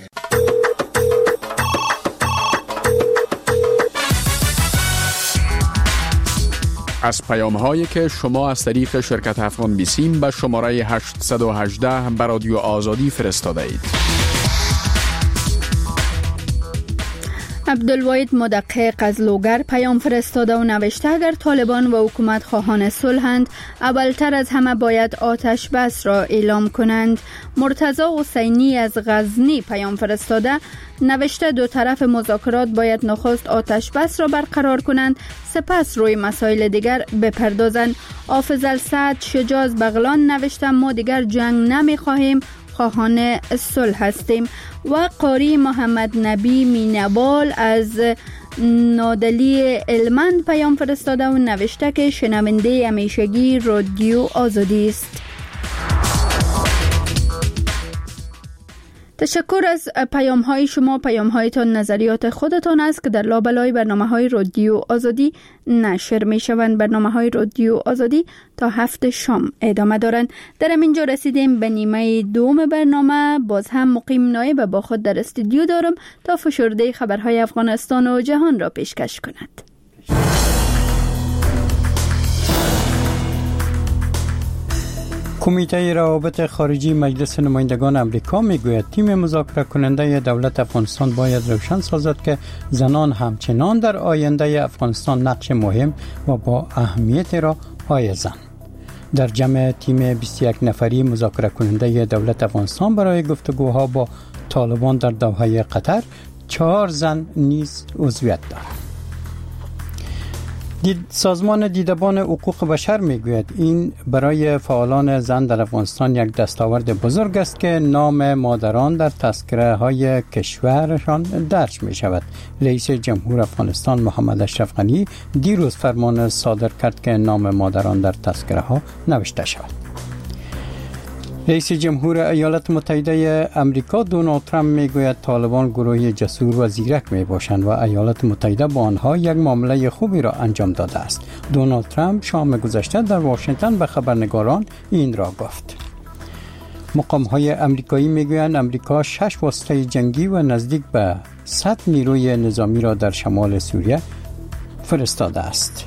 از پیام‌هایی که شما از طریق شرکت افغان بیسیم به شماره 818 به رادیو آزادی فرستاده اید. عبدالواحد مدقق از لوگر پیام فرستاده و نوشته اگر طالبان و حکومت خواهان صلحند اولتر از همه باید آتش بس را اعلام کنند. مرتضی حسینی از غزنی پیام فرستاده نوشته دو طرف مذاکرات باید نخست آتش بس را برقرار کنند سپس روی مسائل دیگر بپردازند. حافظ السعد شجاع از بغلان نوشته ما دیگر جنگ نمی خواهیم، خواهان صلح هستیم. و قاری محمد نبی مینوال از نادلی علمند پیام فرستاده و نوشته که شنونده همیشگی رادیو آزادی است. تشکر از پیام های شما. پیام هایتان نظریات خودتان است که در لابلای برنامه های رادیو آزادی نشر می شوند. برنامه های رادیو آزادی تا 7 شام ادامه دارند. در اینجا رسیدیم به نیمه دوم برنامه. باز هم مقیم نایب با خود در استودیو دارم تا فشرده خبرهای افغانستان و جهان را پیشکش کند. کمیته روابط خارجی مجلس نمایندگان امریکا میگوید تیم مذاکره کننده دولت افغانستان باید روشن سازد که زنان همچنان در آینده افغانستان نقش مهم و با اهمیت را حایزند. در جمع تیم 21 نفری مذاکره کننده دولت افغانستان برای گفتگوها با طالبان در دوحه قطر 4 زن نیز عضویت دارند. سازمان دیدبان حقوق بشر میگوید این برای فعالان زن در افغانستان یک دستاورد بزرگ است که نام مادران در تذکره های کشورشان درج می شود. رئیس جمهور افغانستان محمد اشرف غنی دیروز فرمان صادر کرد که نام مادران در تذکره ها نوشته شود. رئیس جمهور ایالات متحده امریکا دونالد ترامپ میگوید طالبان گروهی جسور و زیرک می باشند و ایالات متحده با آنها یک معامله خوبی را انجام داده است. دونالد ترامپ شام گذشته در واشنگتن به خبرنگاران این را گفت. مقام‌های امریکایی میگویند امریکا 6 واسطه جنگی و نزدیک به 100 نیروی نظامی را در شمال سوریه فرستاده است.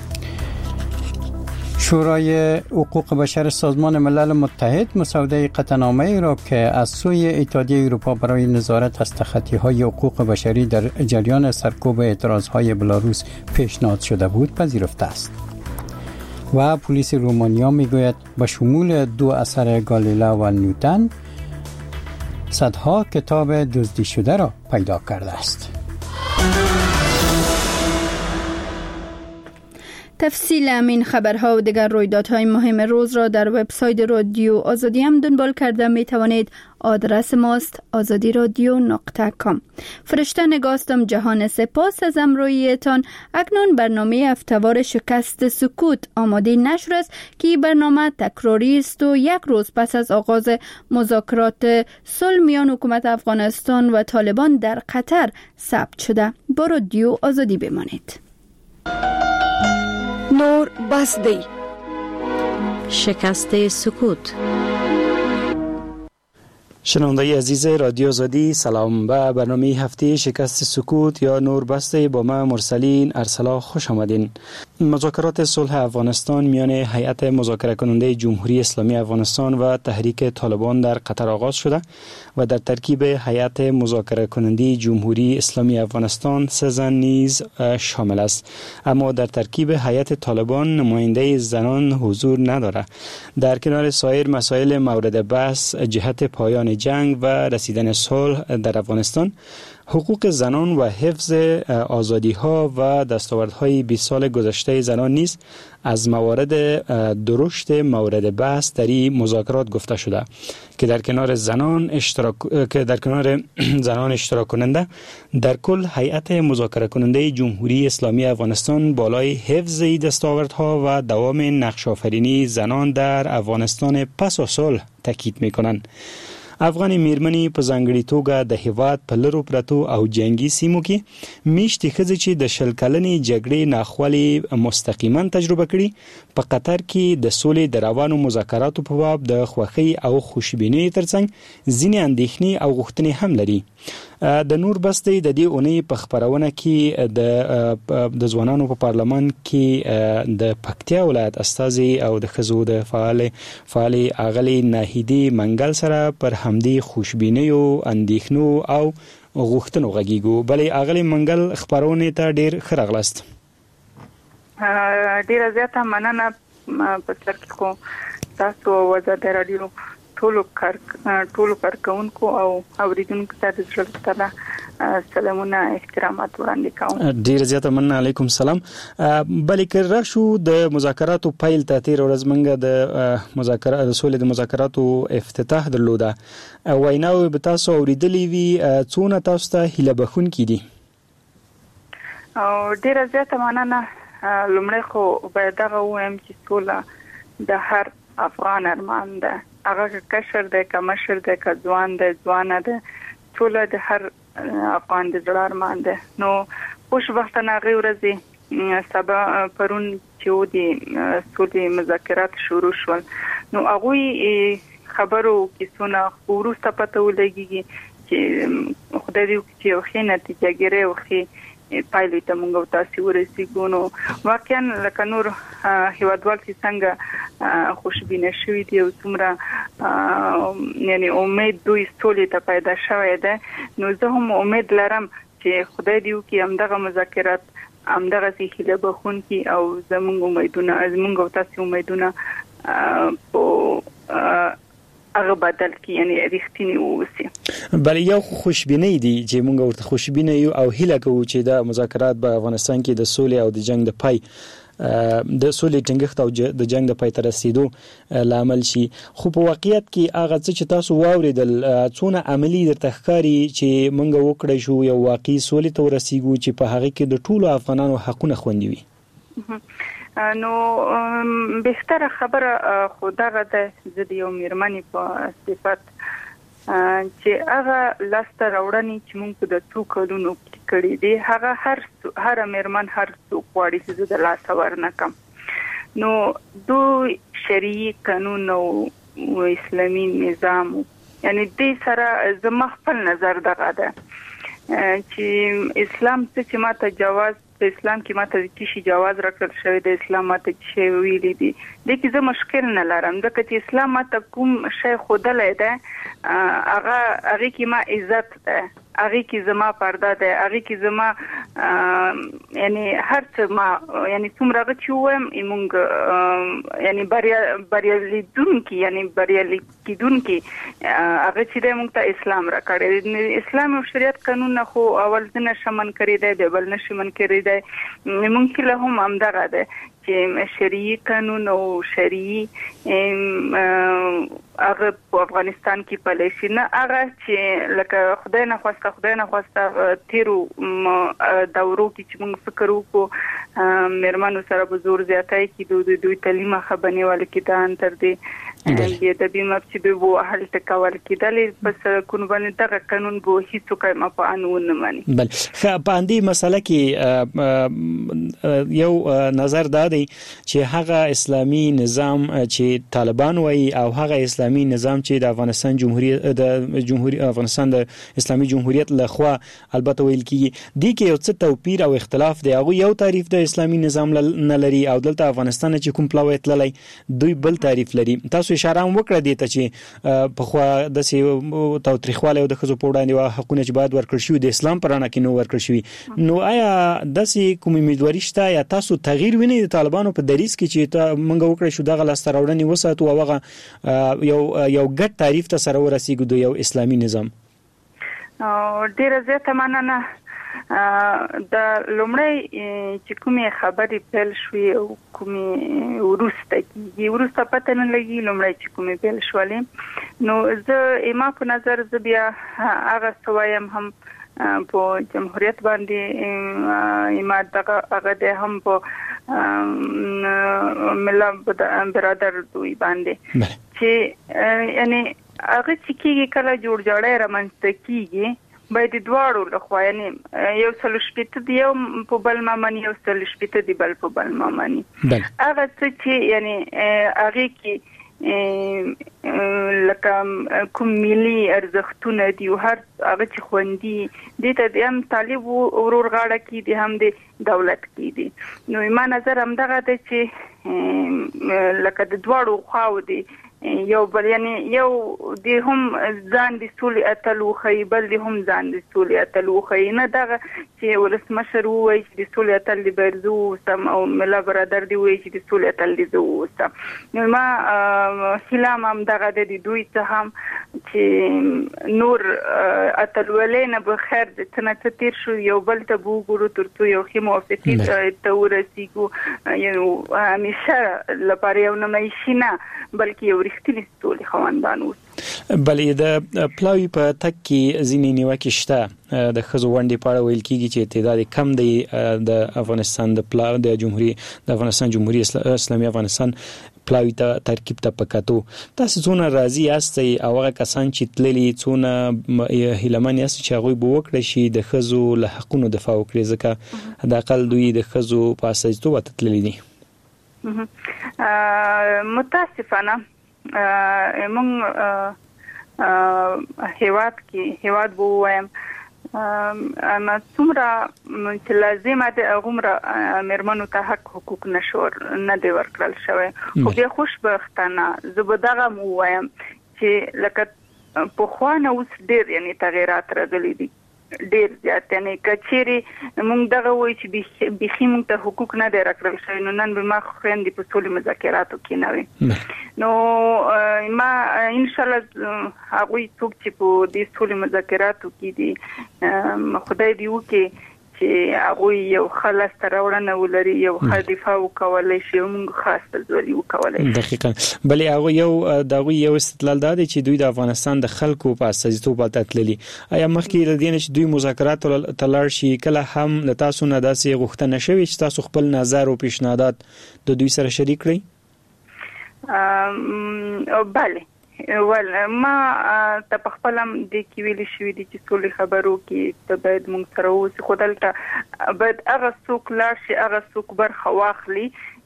شورای حقوق بشر سازمان ملل متحد مسوده قطعنامه‌ای را که از سوی اتحادیه اروپا برای نظارت از تخطی‌های حقوق بشری در جریان سرکوب اعتراض‌های بلاروس پیشنهاد شده بود پذیرفته است. و پلیس رومانیا میگوید به شمول 2 اثر گالیله و نیوتن صدها کتاب دزدی شده را پیدا کرده است. تفصیل همین خبرها و دیگر رویدادهای مهم روز را در وبسایت رادیو آزادی هم دنبال کرده می توانید. آدرس ماست azadiradio.com. فرشته نگاستم جهان سپاس از امرویتان. اکنون برنامه هفته‌وار شکست سکوت آماده نشر است که برنامه تکراری است و یک روز پس از آغاز مذاکرات صلح میان حکومت افغانستان و طالبان در قطر ثبت شده. با رادیو آزادی بمانید. نور بسدی شکست سکوت. شنونده عزیز رادیو آزادی سلام. به برنامه هفته شکست سکوت یا نور بسته با من مرسلین ارسلا خوش آمدین. مذاکرات صلح افغانستان میان هیئت مذاکره کننده جمهوری اسلامی افغانستان و تحریک طالبان در قطر آغاز شده و در ترکیب هیئت مذاکره کننده جمهوری اسلامی افغانستان 3 زن نیز شامل است، اما در ترکیب هیئت طالبان نماینده زنان حضور نداره. در کنار سایر مسائل مورد بحث جهت پایان جنگ و رسیدن صلح در افغانستان، حقوق زنان و حفظ آزادی‌ها و دستاوردهای 20 سال گذشته زنان نیز از موارد درشت مورد بحث در این مذاکرات گفته شده که در کنار زنان اشتراک کننده در کل هیئت مذاکره کننده جمهوری اسلامی افغانستان بالای حفظ دستاوردها و دوام نقش آفرینی زنان در افغانستان پس از صلح تاکید می‌کنند. افغان میرمنې په ځانګړي توګه د هیواد په لرو پرتو او جنگي سیمو کې میشتې ښځې چې د 20 کلنې جګړې ناخوالې مستقیما تجربه کړي په قطر کې د سولې د روانو مذاکراتو په باب د خوښۍ او خوشبینۍ ترڅنګ ځینې اندېښنې او غوښتنې هم لري. د نور بستې د دې اونۍ په خبرونه کې د ځوانانو په پارلمان کې د پکتیا ولایت استازي او د ښځو د فعال اغلي ناهیدي منګل سره پر همدې خوشبینۍ او اندېښنو او غوښتنو غږیږو. بلې اغلی منګل خبرونه ته ډیر ښه راغلاست. ډیره زیاته مننه په سر کې خو تاسو وزارت رادیو ټولو کارکونکو او اوریدونکو ته د زړه څخه سلامونه احترامات وړاندې کوم. ډیر زیاته مننه. علیکم سلام. بلې کړه شو د مذاکراتو پیل ته تیر ورځ منګه د مذاکرات د سولې د مذاکراتو افتتاح درلوده. ویناوې به تاسو اوریدلې وي، څونه تاسو ته هیله بخښونکې دي؟ او ډیر زیاته مننه. لومړی خو باید دغه وایم چې سوله د هر افغان ارمان ده، هغه کشر ده که مشر ده که ځوان ده ځوانه ده، سوله د هر افغان د زړه ارمان ده. نو خوشبختانه هغې ورځې سبا پرون چې د سولې مذاکرات شروع شول، نو هغوی خبرو کیسونه وروسته پته ولګېږي چې خدای دې وکړي چې یو ښې نتیجه ګیرۍ او ښې پایلې ته موږ او تاسې ورسېږو. نو واقعا لکه نور هیوادوال چې څنګه خوشبینه شوي دي او څومره یعنی امید دوی سولې ته پیدا شوی ده، نو زه هم امید لرم چې خدای دې وکړي همدغه مذاکرات همدغسې هیله بخښونکي او زموږ امیدونه زموږ او تاسې امیدونه په هغه بدل کی یعنی رښتینی اوسي. بل یو خوشبینۍ دي چې موږ ورته خوشبینه یو او هیله کوو چې د مذاکرات په افغانستان کې د سولې او د جنگ د پای د سولې ټینګښت او د جنگ د پای ته رسیدو لامل شي. خو په واقعیت کې هغه څه چې تاسو واوریدل څونه عملی درته ښکاري چې موږ وکړی شو یو واقعي سولې ته ورسیږو چې په هغه کې د ټولو افغانانو حقونه خوندي وي؟ نو بهتره خبره خو دغه ده، زه د یو میرمنې په صفت چې هغه لاسته راوړنې چې موږ په د څو کلونو کې کړي دي هغه هر میرمن هر څوک غواړي چې زه د لاسه ورنکم. نو دوی شرعي قانون او اسلامي نظام یعنی دې سره زما خپل نظر دغه ده چې اسلام څه چې ماته جواز د اسلام کې ماته چې شي جواز راکړل شوی د اسلام ماته چې ویلي دي د کې زه مشکل نه لرم، ځکه چې اسلام ماته کوم شی خودلای ده هغه کې ما عزت ده، هغه کې زما پرده ده، هغه کې زما یعنی هر څه ما یعنی څومره چې وایم موږ یعنی بریالیدونکي یعنی بریالي کیدونکي هغه چې د موږ ته اسلام راکړی. اسلام او شریعت قانون خو اول نه شمن کړی دی، به بل نه شمن کړی دی. موږ له هم همدغه ده چې شرعي قانون او شرعي هغه په افغانستان کې پلی شي، نه هغه چې لکه خدای نه خواسته تیرو دورو کې چې موږ فکر وکړو میرمنو سره به زور زیاتی کې دوی تعلیم خبرنې ول کې ته تر دې د بیمه چې به وو حل تکول کېدل بس کو باندې دغه قانون به هیڅ کوم په انو نه مانی. بل په اندې مسله کې یو نظر دادی چې هغه اسلامي نظام چې طالبان وایي او هغه اسلامي نظام چې د افغانستان جمهوریت افغانستان د اسلامي جمهوریت لخوا البته ویل کیږي دی کې یو څه توپیر او اختلاف دی. هغه یو تعریف د اسلامي نظام نه لري او دلته افغانستان چې کوم پلاوی تللی دوی بل تعریف لري. تاسو اشاره وکړه دي ته چې په خو د سی توتریخواله او د خزو په وړاندې وا حقونه چې باید ورکړ شي د اسلام پرانه کې نو ورکړ شي، نو آیا د سی کوم امیدواري شته یا تاسو تغییر وینئ د طالبانو په دریس کې چې ته مونږ وکړی شو دغه لاس راوړنې وساتو او هغه یو ګډ تعریف ته سره ورسیږو د یو اسلامي نظام؟ ډیره زیاته مننه. د لومړی چې کومې خبرې پیل شوې او کومې وروسته پته نه لګي لومړی چې کومې پیل شولې، نو زه ما په نظر زه بیا هغه سوایم هم په جمهوریت باندې ایمه دغه هغه د هم په ملا برادر دوی باندې چې یعنی هغه چې کېږي کله جوړ جاړی رامنځته کېږي باید دواړو لخوا یعنی یو سل شپېته دی یو په بل مامني یو سل شپېته دی بل په بل مامني. هغه څه چې یعنی هغه کې لکه کوم ملي ارزښتونه دي او هر هغه چې خوندي دي ته هم طالب ورور غاړه کې دي هم د دولت کې دي. نو ما نظر هم دغه دی چې لکه د دواړو خواو دي یو بل یعنی یو د هم ځان د سولې اتلو خي بل د هم ځان د سولې اتلو خي نه دغه چې ولسمشر وایي چې د سولې اتل دی برزو سم او ملا برادر دی وایي چې د سولې اتل دی زو سم نو ما هلام هم دغه د دوی څخه هم چې نور اتلولې نه به خیر د څنګه تیر شو یو بل ته وګورو ترڅو یو خې موافقت ته ورسیږو یو همیشه لپاره یو نه مېشینه بلکې یو رښتینی سولې خواندان اوس بلې د پلاوی په تک کې ځینې نیوکې شته د ښځو ونډې په اړه ویل کېږي چې تعداد کم دی د افغانستان د پلاو د افغانستان جمهوریت اسلامي افغانستان پلاوی ته ترکیب ته پکاتو تاسو څونه راضي یاستئ او هغه کسان چې تللي څونه هیلمن یاست چې هغوی به وکړي شي د ښځو له حقونو دفاع وکړي ځکه د اقل دوی د ښځو په استازیتوب تللي دي متاسفانه موږ هیواد بو وایم اما څومره چې لازمه ده هغه مرمنو ته حقوق نه دی ورکړل شوی خو بیا خوشبختانه زبدغه مو وایم چې لکه په خوانه اوس ډیر یعنی تغیرات راغلي دي ډیر زیات یعنی کچيري موږ دغه وایي چې بخي موږ ته حقوق نه دی راکړل شوی نو نن به ما خويندې په سولې مذاکراتو کې نه وي نو ما ان شاء الله هغه څوک چې په دې سولې مذاکراتو کې دي خدای دې وکړي چې هغه یو خلاص تراوړنه ولري یو خدفا وکولای شي موږ خاص تزولي وکولای شي دقیقاً بلې هغه یو استدلال دی چې دوی د افغانستان د خلکو په استازیتوب تللي ایا مخکې لدین چې دوی مذاکرات تلل شي کله هم له تاسو نه داسې غوښتنه شوی چې تاسو خپل نظر او پیشنهادات د دوی سره شریک کړئ بله ول ما ته په خپل هم د کیویل شوې دي چې ټول خبرو کې ته باید مونږ سره اوس خدالته باید هغه څوک لاړ شي هغه څوک برخه واخلي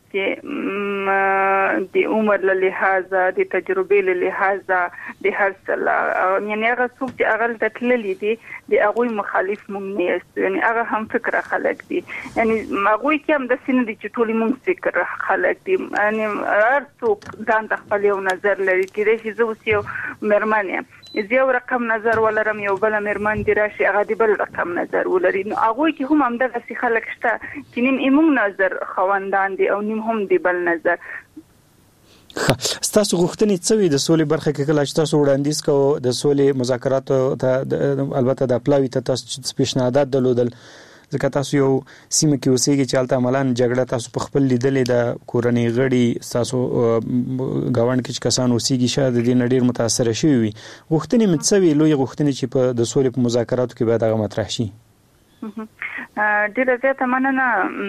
چې د عمر له لحاظه د تجربې له لحاظه د هر څه یعنی هغه څوک چې هغه تللی دي د هغه مخالف مونږ نه یو یعنی هغه هم فکر خلک دي یعنی هغه کې هم د سینې دي چې ټول مونږ فکر خلک دي یعنی هر څوک ځان د خپل یو نظر لري چې زه اوس یو مرمنه یو رقم نظر ولرم یو بل مرمن دی راشي هغه دی بل رقم نظر ولري نو هغه کې هم همدغه سي خلک شته چې نیم ایمون نظر خواندان دي او نیم هم دی بل نظر ستاسو غوښتنې څه وي د سولې برخه کې کله چې تاسو وړاندیز کوو د سولې مذاکراتو ته البته د پلاوی ته تاسو پیشنهادات درلودل ځکه تاسو یو سیمه کې اوسېږئ چې هلته عملاً جګړه تاسو په خپل لیدلې د کورنۍ غړي تاسو ګاونډ کې کسان اوسېږي شاید د دې نه ډېر متاثره شوي وي غوښتنې مې څه وي لویې غوښتنې چې په د سولې په مذاکراتو کې باید هغه مطرح شي ډېره زیاته مننه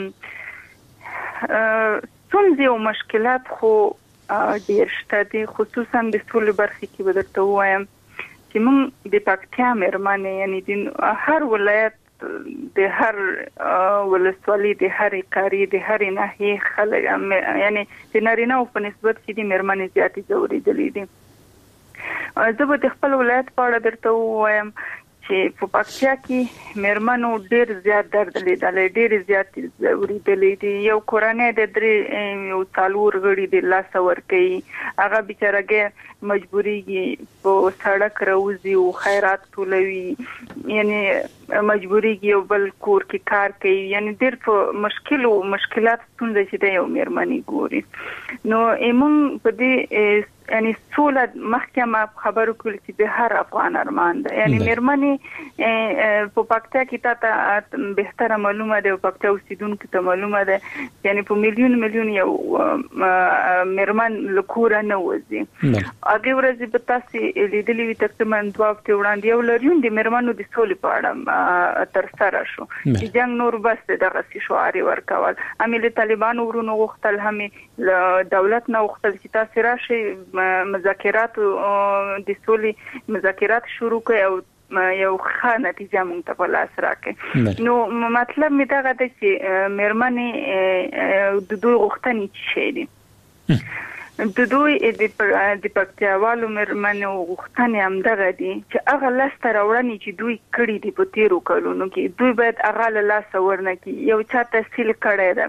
ستونزې او مشکلات خو ډېر شته دي خصوصا د سولې برخې کې به درته ووایم چې موږ د پکتیا مېرمنې یعنی د هر ولایت د هر ولسوالۍ د هر قاری د هر ناحیې خلک یعنی د نارینه او په نسبت کې د مېرمنې زیاتې ځورېدلې دي زه به د خپل ولایت په اړه درته ووایم چې په پکتیا کې مېرمنو ډېر زیات درد لیدلی ډېر زیات ځورېدلې دي یو کورنۍ د درې یو څلور غړي د لاسه ورکوي هغه بیچارهګۍ مجبوریږي په سړک راوځي او خیرات ټولوي یعنی مجبوریږي یو بل کور کې کار کوي یعنی ډېر په مشکلات ستونزې چې د یو مېرمنې ګوري نو موږ په دې یعنی سوله مخکې ما خبرو کول چې د هر افغان ارمان ده یعنی مېرمنې په پکتیا کې ته بهتره معلومه ده او پکتیا اوسیدونکو ته معلومه ده یعنی په میلیون یو مېرمن له کوره نه وځي هغه ورځ به تاسو لیدلې وي تقریبا 2 هفته وړاندې یو لریون د مېرمنو د سولې په اړه تر سره شو چې جنگ نور بس دغه شعار ورکول امیر طالبان ورونو غوښتل هم دولت نه غوښتل چې تاسو راشي مذاکرات د سولې مذاکرات شروع کړي او یو ښه نتیجه مونږ ته په لاس راکړي نو مطلب می دا غته چې مېرمنې د دوی غوښتنې شي دي د دوی د پکتیاوالو مېرمنو غوښتنې هم دغه دي چې هغه لاسته راوړنې چې دوی کړي دي په تیرو کلونو کې دوی باید هغه له لاسه ورنکړي یو چا تحصیل کړی ده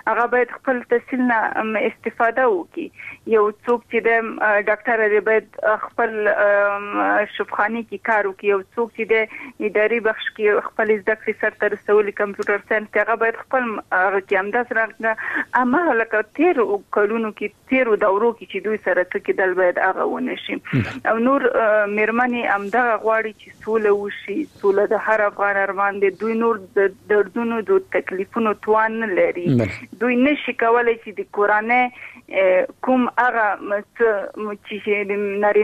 هغه باید خپل تحصیل نه استفاده وکړي یو څوک چې د ډاکټر دی باید خپل شفاخانه کې کار وکړي یو څوک چې د اداري بخش کې خپل زده کړې سره رسولي کمپیوټر ساينس هغه باید خپل هغه کې همداس راغله اما لکه تیر کلونو کې تیر دورو کې چې دوی سره تکیدل باید هغه ونشي او نور میرمنې همدغه غواړي چې سوله وشي سوله د هر افغان ارمان دی دوی نور د دردونو د تکلیفونو توان نه لري دوی نشي کولای چې د کورانه کوم هغه چې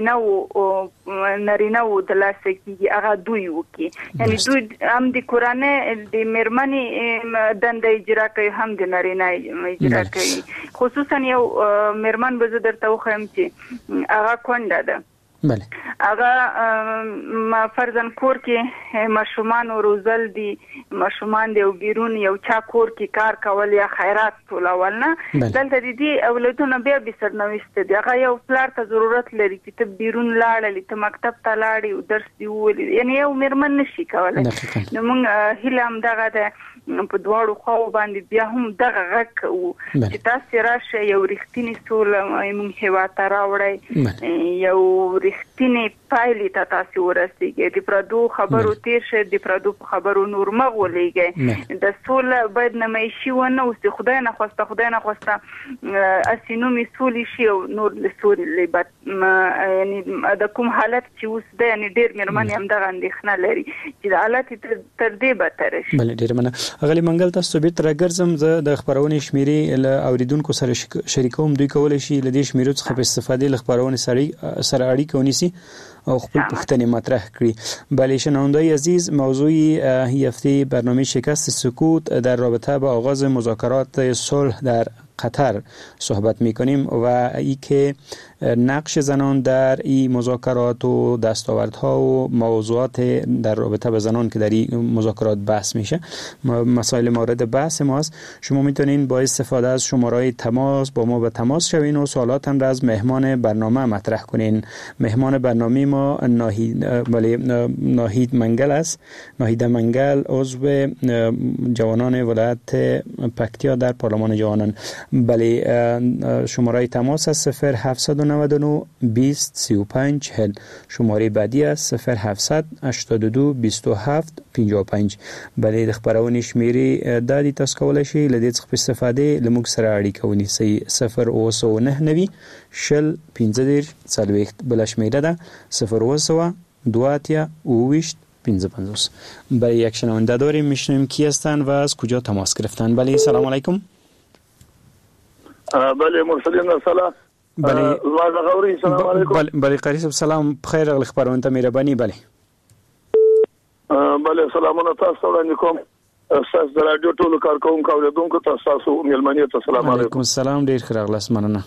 نارینه و د لاسه کېږي هغه دوی وکي یعنی دوی هم د کورانه د میرمنې دنده اجرا کوي هم د نارینه اجرا کوي خصوصا یو میرمن به زه درته وخایم چې هغه کونډه ده بله هغه فرضاً کور کې ماشومان روزل دي ماشومان دی او بیرون یو چا کور کې کار کول یا خیرات ټولول نه دلته دي اولادونه بیا به سرنوشت دي هغه یو پلار ته ضرورت لري چې ته بیرون لاړې ته مکتب ته لاړې او درس دی ولې یعنی یو میرمن نشي کولای نو موږ هیلم دغه د په دواړو خواو باندې بیا هم دغه غک چې تاسو راشه یو رښتینی سوله موږ هوا ته راوړی یو رښتینی پایلې ته تاسو ورسیږئ د پردو خبرو تیر شه د پردو خبرو نور مغولېږئ د سوله باید نمایشي ونه اوس خدای نه خواسته اسینو می سولې شي او نور له سولې بعد یعنی د کوم حالت چې اوس د یعنی ډېر میرمنې هم دغه اندېښنه لري چې د حالت تر دې بدتر شي بل ډېر مننه غلی منګل تاسو بیت راګرځم زه د خبرونې شمیرې له اوریدونکو سره شریکوم دوی کولای شي له دې شمیرو څخه په استفادې له خبرونې سره اړیکه ونیسي او خپل پوښتنې مطرح کړي بله شنونده‌ی عزیز موضوع هفته برنامه شکست سکوت در رابطه با آغاز مذاکرات صلح در قطر صحبت می‌کنیم و ای که نقش زنان در این مذاکرات و دستاوردها و موضوعات در رابطه با زنان که در این مذاکرات بحث میشه مسائل مورد بحث ماست شما میتونین با استفاده از شماره‌های تماس با ما به تماس شوین و سوالاتم را از مهمان برنامه مطرح کنین مهمان برنامه ما ناهید منگل است ناهید منگل عضو جوانان ولایت پکتیا در پارلمان جوانان بله شماره تماس از 0799 20 35 40 شماره بعدی است 0700 82 27 55 بله د خبرونې شمیرې د دې تاسو کولای شئ له دې څخه استفاده لموږ سره اړیکه ونیسئ 099 شل 15 40 بل شمیره ده 0 دواتیا اوویشت 55 بله یک شنونده داریم میشنویم کی هستن و از کجا تماس گرفتن بله سلام علیکم بله مرسلین سلام بله غوري سلام علیکم بله قریب سلام بخیر اغلی خبرونه ته مهرباني بله بله سلامونه تاسو وړاندې کوم تاسو د رادیو ټولو کارکونکو او اوریدونکو تاسو ملمنې ته سلام علیکم السلام ډیر ښه راغلاست مننه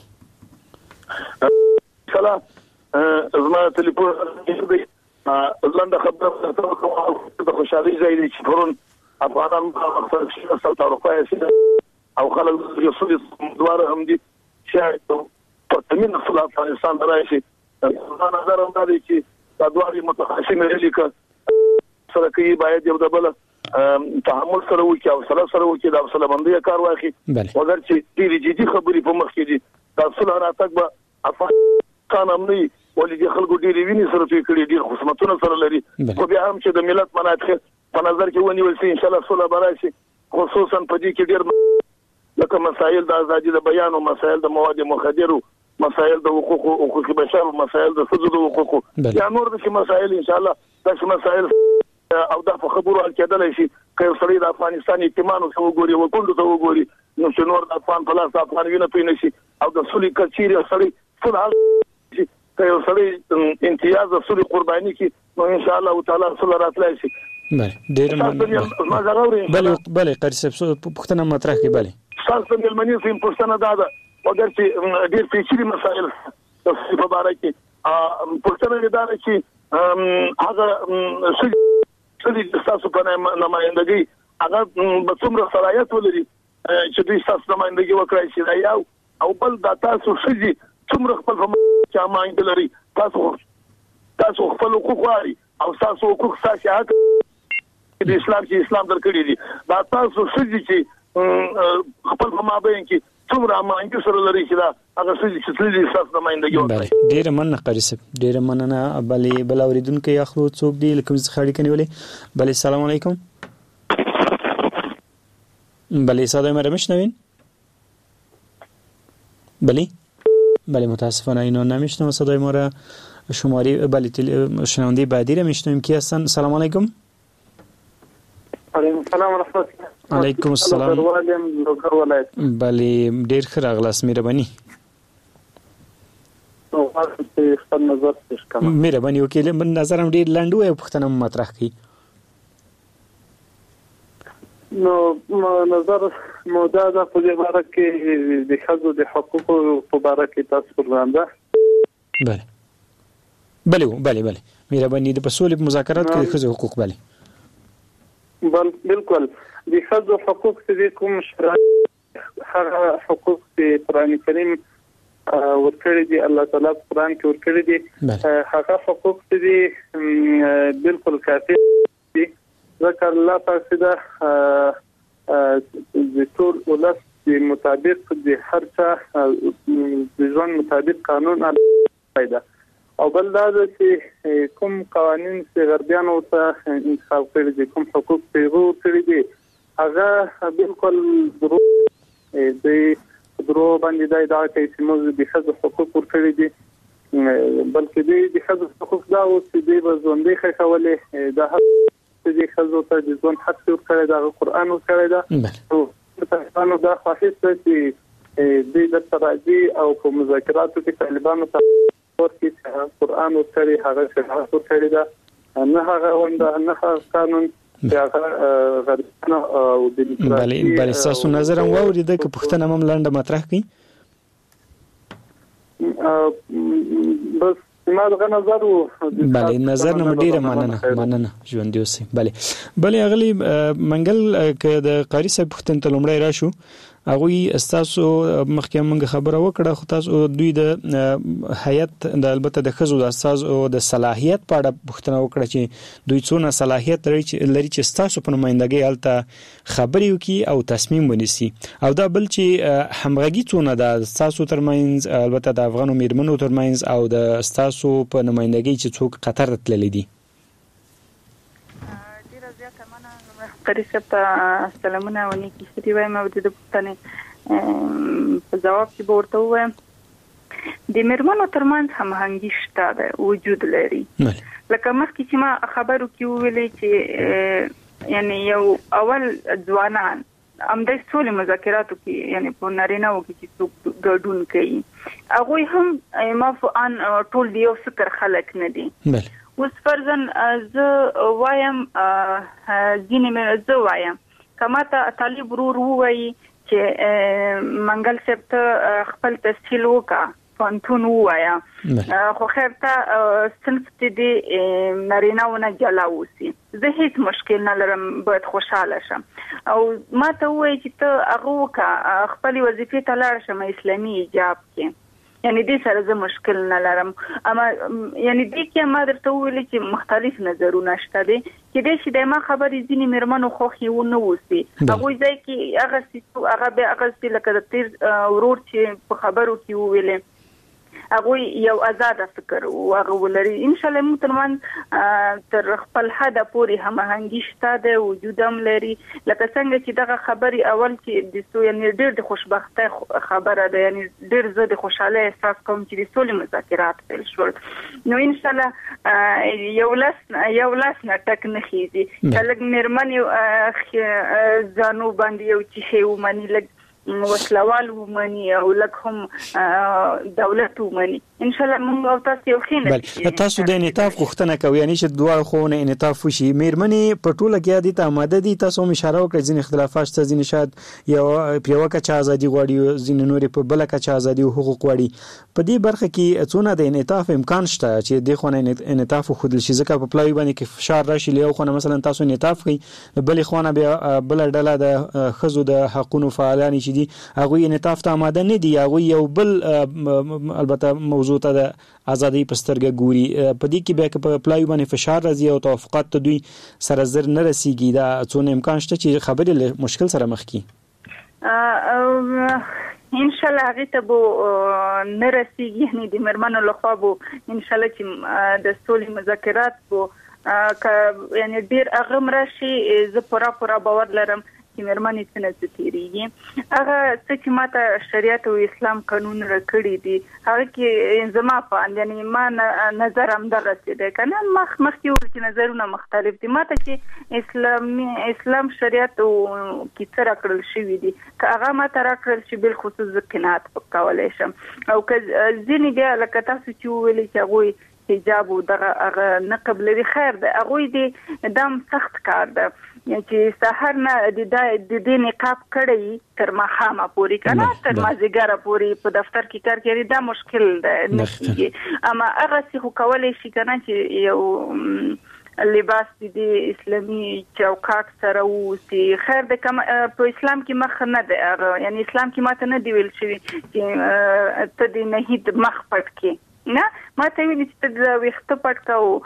سلام زما ټلیفون دی لنډه خبره کوم د خوشحالي ځای دی چې پرون افغانان په خپل شخصي اروپا او خلک یو څه دواره هم دي چې په تمن خپل افغانستان راځي دا نظر هم دی چې دا دواره متخصصین لري چې سره کوي باید یو د بل تحمل سره وکړي او سره وکړي د سلامندۍ کار واخلي وګر چې ډېری جدي خبرې په مخ کې دي تاسو له راتګ به افغانستان هم نه ولې خلکو ډېری ویني سره توی کړي ډېر خصوصیتونه سره لري خو بیا هم چې د ملت منافع په نظر کې ونیول شي ان شاء الله صلح براشي خصوصا په دې کې ډېر لکه مسائل د ازادي د بیان او مسائل د مواد مخدر مسائل د حقوق بشر او مسائل د ښځو د حقوقو یا نور د مسائل ان شاء الله د مسائل او د خبرو کېدل شي که سړی د افغانستان ایتمانو څو ګوري او کوندو څو ګوري نو چې نور د افغان په لاس افغان وینه پینې شي او د سولې کچيري سړی ټول که سړی امتیاز د سولې قرباني کی نو ان شاء الله تعالی صلی راتلای شي بله بله قریب پښتنه مطرح کی بله تاسو د ملمنې سیم پښتنه ده وګر چې ډېر پیچلي مسائل تاسو په اړه کې پښتنه ده چې هغه څه تاسو په نمائندګي هغه به څومره صلاحیت ولري چې دوی تاسو نمائندګي وکړي چې یو او بل د تاسو شجي څومره خپل چې امانت لري تاسو خپل حقوق لري او تاسو حقوق تاسو حق د اسلام چې اسلام درکړي دي دا تاسو شجي چې خپل په مابین کې څومره مانګي سره لري چې دا هغه څه چې تاسو د مایندګي وکړي. ډېر مننه قاری صاحب، ډېر مننه. بل اوریدونکو اخرو څوک دی لکه څه خاړي کني ولې. بل السلام علیکم. بله صدای ما را میشنوین؟ بله متاسفانه اینا نمیشنم صدای ما را. شماره شنونده بعدی را میشنویم. کی هستن؟ سلام علیکم. علیکم السلام ورحمت الله. علیکم السلام. بله ډیر ښه راغلاست، مهرباني. مهرباني وکړئ، نظرم ډیر لنډ و، پوښتنه مطرح کړئ. نو نظر مودا د په اړه کې د ښځو د حقوقو په اړه کې تاسو پروګرام ده. بله مهرباني د پسولې مذاکرات کې د ښځو حقوق. بالکل د ښځو حقوق چې کوم شرایط هغه حقوق چې قرآن کریم ورکړي دي، الله تعالی قرآن کې ورکړي دي، هغه حقوق چې بالکل کافي دي. ذکر الله پاک دا د ټول ولس د مطابق د هر چا د ژوند مطابق قانون پیدا او بل دا چې کوم قوانين چې غربیانو ته انتخاب کړي دي، کوم حقوق پیغو کړي دي، هغه بالکل درو باندې دا ادعا کوي چې موږ د ښځو حقوق ورکړي دي، بلکې د ښځو حقوق دا او چې د ژوندۍ ښکولې دا چې ښځو ته د ژوند حق ورکړي دا قرآن ورکړي دا او طالبانو دا خواهش کوي د تراجي او په مذاکراتو کې طالبانو ته ورکړي قرآن ورکړي، هغه شریعت ورکړي دا نه هغه ونده نه قانون هغه غربانو او دیموکراسي. بله تاسو نظر هم واورید که پوښتنه هم لنډه مطرح کړئ. بس ما دغه نظر بله نظر نه ډیره مننه ژوند اوسئ. بله اغلی منګل که د قاری صاحب پوښتنه ته لومړی راشو، هغه استاسو مخکې موږ خبره وکړه، خو تاسو دوی د هیئت د البته د ښځو د اساس او د صلاحیت په اړه پوښتنه وکړه چې دوی څونه صلاحیت لري چې استاسو په نمائندګۍ هلته خبرې وکړي او تصمیم ونیسي، او دا بل چې همغږي څونه ده استاسو ترمنځ، البته د افغانو میرمنو ترمنځ او د استاسو په نمائندګۍ چې څوک قطر ته تللی دي. قاری صاحب سلامونه او نیکی ستې وایم او د پوښتنې په جواب کې به ورته ووایم د میرمنو ترمنځ هماهنګي شته ده، وجود لري. لکه مخکې چې ما خبرو کې وویلې چې یعنی یو اول ځوانان همدې ټول مذاکراتو کې یعنی په نارینه‌و کې چې څوک ګډون کوي، هغوی هم مفعن ټول د یو فکر خلک نه دي. اوس فرضاً زه وایم کما ته طالب ورور ووایي چې منګل صاحب ته خپل تسهیل وکړه، پوهنتون ووایا، خو خیر ته صنف ته د نارینه‌و نه جلا اوسي، زه هیڅ مشکل نه لرم، باید خوشحاله شم. او ما ته ووایي چې ته هغه وکړه، خپلې وظیفې ته لاړ شم اسلامي حجاب کې، یعنی دې سره زه مشکل نه لرم. اما یعنی دې کې ما درته وویل چې مختلف نظرونه شته دي، کېدای شي د ما خبرې ځینې میرمنو خوښې ونه اوسي، هغوی ځای کې هغه بیا هغه لکه د تیر ورور چې په خبرو کې وویلې هغوی یو آزاده فکر هغه ولري. انشاءالله موږ ترمنځ تر خپل حده پورې هماهنګي شته ده، وجود هم لري. لکه څنګه چې دغه خبرې اول چې د سو یعنی ډېر د خوشبختۍ خبره ده، یعنی ډېر زه د خوشحالۍ احساس کوم چې د سولې مذاکرات پیل شول. نو انشاءالله یو لاس نه ټک نه خیږي، که لږ میرمنې ځانو باندې یو څه ومني، لږ وسلوال ومني او لږ هم دولت ومني، انشاءالله موږ او تاسو یو ښه تاسو د انعطاف غوښتنه کوئ، یعنی چې دواړو خواوو نه انعطاف وشي. میرمنې په ټوله کې دې ته آماده دي، تاسو هم اشاره وکړئ ځینې اختلافات شته، ځینې شاید په یوه کچه ازادي غواړي، ځینې نورې په بله کچه ازادي او حقوق غواړي. په دې برخه کې څونه د انعطاف امکان شته چې دې خوا نه انعطاف وښودل شي؟ ځکه په پلاوي باندې کې فشار راشي، له یو خوا نه مثلا تاسو انعطاف کوئ، بلې خوا نه بیا بله ډله د ښځو د حقونو فعالان چې دي هغوی انعطاف ته آماده نه دي، هغوی یو بل البته موضوع ته د ازادۍ په سترګه ګوري. په دې کې بیا که په پلاوي باندې فشار راځي او توافقات ته دوی سره زر نه رسیږي، دا څونه امکان شته چې خبرې له مشکل سره مخ کړي؟ ان شاء الله هغه ته بو نرسیږي، یعنی د مرمنو لخوا بو ان شاء الله چې د سولې مذاکرات بو یعنی ډیر اغم راشي. زه پورا باور لرم چې مرمنې څنګه تیریږي. هغه څه چې ماته شریعت او اسلام قانون راکړي دي هغه کې زما په یعنی ما نظر هم دغه څه دی کنه مخکې ورته نظرونه مختلف دي. ماته چې اسلام شریعت او کیسه راکړل شوی دي که هغه ماته راکړل شي بل خصوص قناعت وکولای شم. او که ځینې بیا لکه تاسو چې ویلي چې هغوی حجاب او دغه نه قبلوي خیر ده، هغوی دې دام سخت کار ده چې سحر نه د دې نقاب کړی تر ماښامه پورې کنه تر مازدیګره پورې په دفتر کې کار کوي، دا مشکل ده نه. اما هغه څه خو کولی شي کنه چې یو لباس د اسلامي چوکاټ سره اوسي خیر د کوم په اسلام کې مخ نه ده، یعنی اسلام کې ماته نه دی ویل شوی چې ته د نهید مخ پټ کې نه، ما ته ویل چې د وخت پټ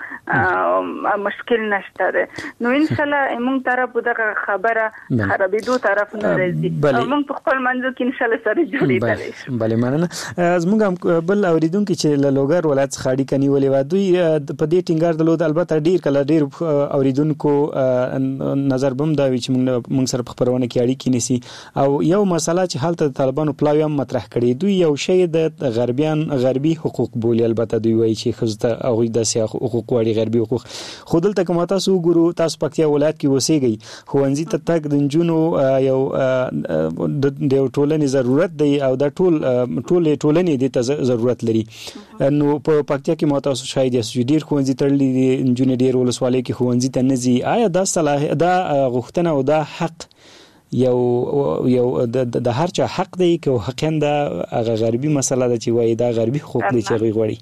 کاو مشکل نشته ده. نو ان شاء الله موږ طرف دغه خبره خرابېدو طرف نه راځي، موږ په خپل منځو کې ان شاء الله سره جوړېدلی شو. بله مننه. زموږ بل اوریدونکي چې له لوګر ولایت څخه اړیکه نیولې وه دوی په دې ټینګار درلود، البته ډېر اوریدونکو نظر به هم دا وي چې موږ سره په خپرونه کې اړیکې نیسي او یو مسله چې هلته د طالبانو پلاوي هم مطرح کړي دوی یو شی د غربي حقوق بولي، البته دوی وایي چې ښځو ته هغوی داسې حقوق غواړي غربي حقوق. خو دلته که ما تاسو وګورو تاسو پکتیا ولایت کې اوسېږئ، ښوونځي ته تګ د نجونو یو د یو ټولنې ضرورت دی او دا ټولې ټولنې دې ته ضرورت لري. نو په پکتیا کې ما تاسو شاید یاست چې ډېر ښوونځي تړلي دي، نجونې ډېر ولسوالیو کې ښوونځي ته نه ځي. آیا دا غوښتنه او دا حق یو د هر چا حق دی که حقیقا دا هغه غربي مسله ده چې وایي دا غربي حقوق دی چې هغوی غواړي؟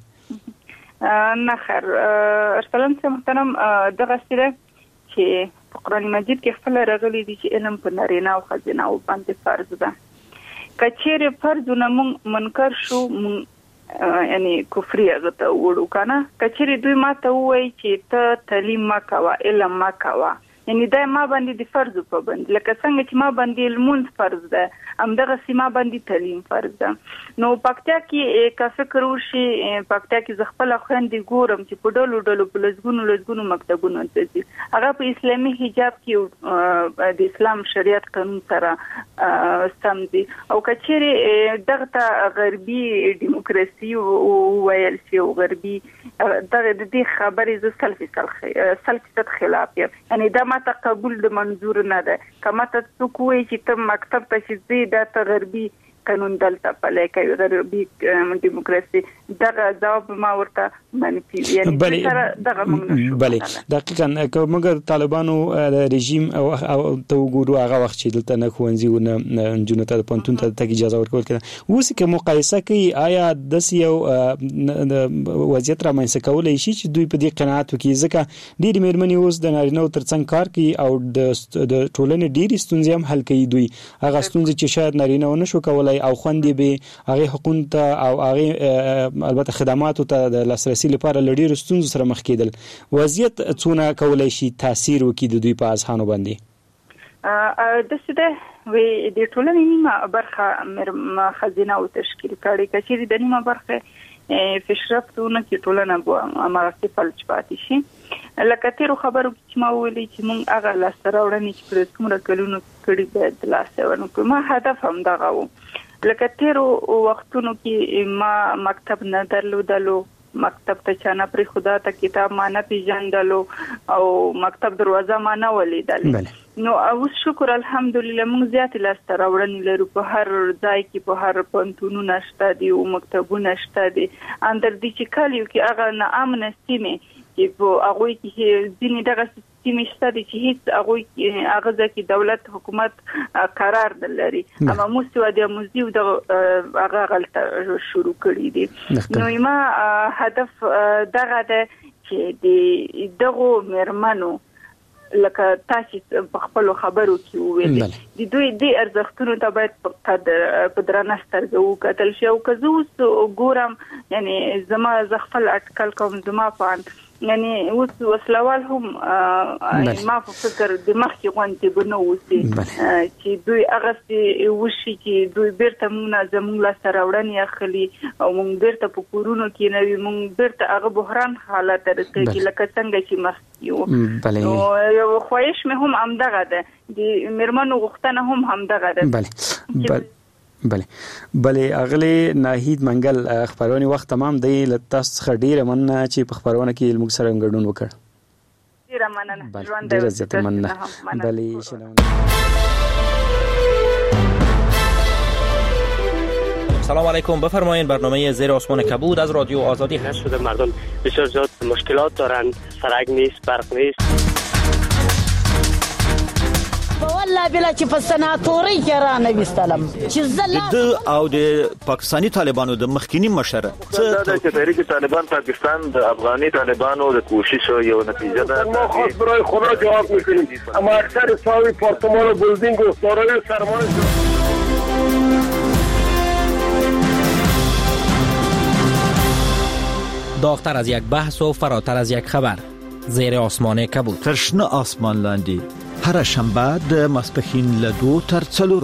نه خیر ارسلان صاحب محترم، دغه سره چې په قرآن مجید کې خپل راغلي دي چې علم په نارینه او ښځینه او باندې فرض ده. که چیرې فرضونه موږ منکر شو یعنی کفري هغه ته وړو کنه، که چیرې دوی ما ته ووایي چې ته تعلیم ما کوه علم ما کوه، یعنی دا ما باندې د فرض په باندې لکه څنګه چې ما باندې لمونځ فرض ده همدغه سیمه باندې تعلیم فرض ده. نو پکتیا کې کا فکر وشي پکتیا کې ز خپل خويندې ګورم چې په ډلو په لزګونو مکتبونو ته ځي، هغه په اسلامي حجاب کې د اسلام شریعت قانون سره سم دي. او کچېره دغه غربي دیموکراسي ویل شي او غربي دغه د دې خبرې ز سلفي خلاف یعنی دا ما ته قبول د منظور نه ده. کما ته څوک وایي چې ته مکتب ته شې دا ته غربي قانون دلته پلی کوي غربي دیموکراسي، دغه ځواب ما ورته منفي یعنی دغه موږ بله دقیقاً که موږ طالبانو رژیم او ته وګورو هغه وخت چې دلته نه ښوونځي و نه نجونو ته د پوهنتون ته تګ اجازه ورکول کېده، اوس که مقایسه کوي آیا داسې یو وضعیت رامنځته کولی شي چې دوی په دې قناعت وکړي؟ ځکه ډېرې مېرمنې اوس د نارینه‌و تر څنګ کار کوي او د ټولنې ډېرې ستونزې هم حل کوي، دوی هغه ستونزې چې شاید نارینه‌و نه شو کولی او خوندې به هغه حقوق ته او هغه البته خدماتو ته د لاسرسي لپاره لړ ستونزو سره مخ کېدل. وضعیت څونه کولی شي تاثیر وکړي د دوی په اذهانو باندې؟ د څه وی د ټولنې نیمه برخه خزینه او تشکیل کړي، کچېرې د نیمه برخه پیشرفتونه کې ټولنه به اماراتي فلج پاتې شي. لکه تیرو خبرو چې ما ویلي چې موږ هغه لاسته راوړنې چې په څومره کلونو کړي باید لاسته ورنکړو. ما هدف هم دغه و، لکه تیرو وختونو کې ما مکتب نه درلودلو، مکتب ته چا نه پرې خدا ته کتاب ما نه پیژندلو او مکتب دروازه ما نه ولیدلې. نو اوس شکر الحمدلله موږ زیات لاسته راوړنې لرو، په هر ځای کې په هر پوهنتونونه شته دي او مکتبونه شته دي. اندر دې چې کلیو کې هغه ناامنه سیمې چې په هغوی کې ځینې دغه سیمې شته دي چې هیڅ هغه ځای کې دولت حکومت قرار نه لري، اما موسیو د موزیو هغه غلطه شروع کړي دي. نو ما هدف دغه ده چې دغه مېرمنو لکه تاسو په خپل خبرو کې وویل د دوی د ارزښتونو ته باید په درنه سترګه وکتل شي. او که زه اوس ګورم یعنی زما خپل اټکل کوم زما په یعنی اوس وسلوال هم ما په فکر د مخکې غونډې بنو وسی چې دوی هغه وشي چې دوی بیرته موږ زموږ لا سره وړاندې اخلي او موږ بیرته په کورونو کې نوي موږ بیرته هغه بحران حالت درته لکه څنګه چې مخکې یو یو خواهش مې هم همدغه ده د میرمنو غوښتنه هم همدغه ده. بله اغلی ناهید منګل خبرونه وخت تمام دی لتاس خډیره مننه چې په خبرونه کې موږ سره ګډون وکړ. ډیره مننه ژوند ډیره زیاته مننه. بله سلام. سلام علیکم. بفرمایید برنامه زیر آسمان کبود از رادیو آزادی هست. شده مردم بسیار زیاد مشکلات دارند، سرک نیست، برق نیست. والله بلا چې په سناتوري کې را نه وستلم چې د او د پاکستانی طالبانو د مخکینی مشر څه چې تحریک طالبان پاکستان د افغاني طالبانو د کوشش یو نتیجه ده. ما خاص برای خدا جواب میکنیم اما اکثر ساوی پارتمان و بلدینگ و سارای سرمان داغتر از یک بحث و فراتر از یک خبر. زیر آسمان کبود. ترشنه آسمان لاندی هر شنبه د ماسپښین له 2 تر 4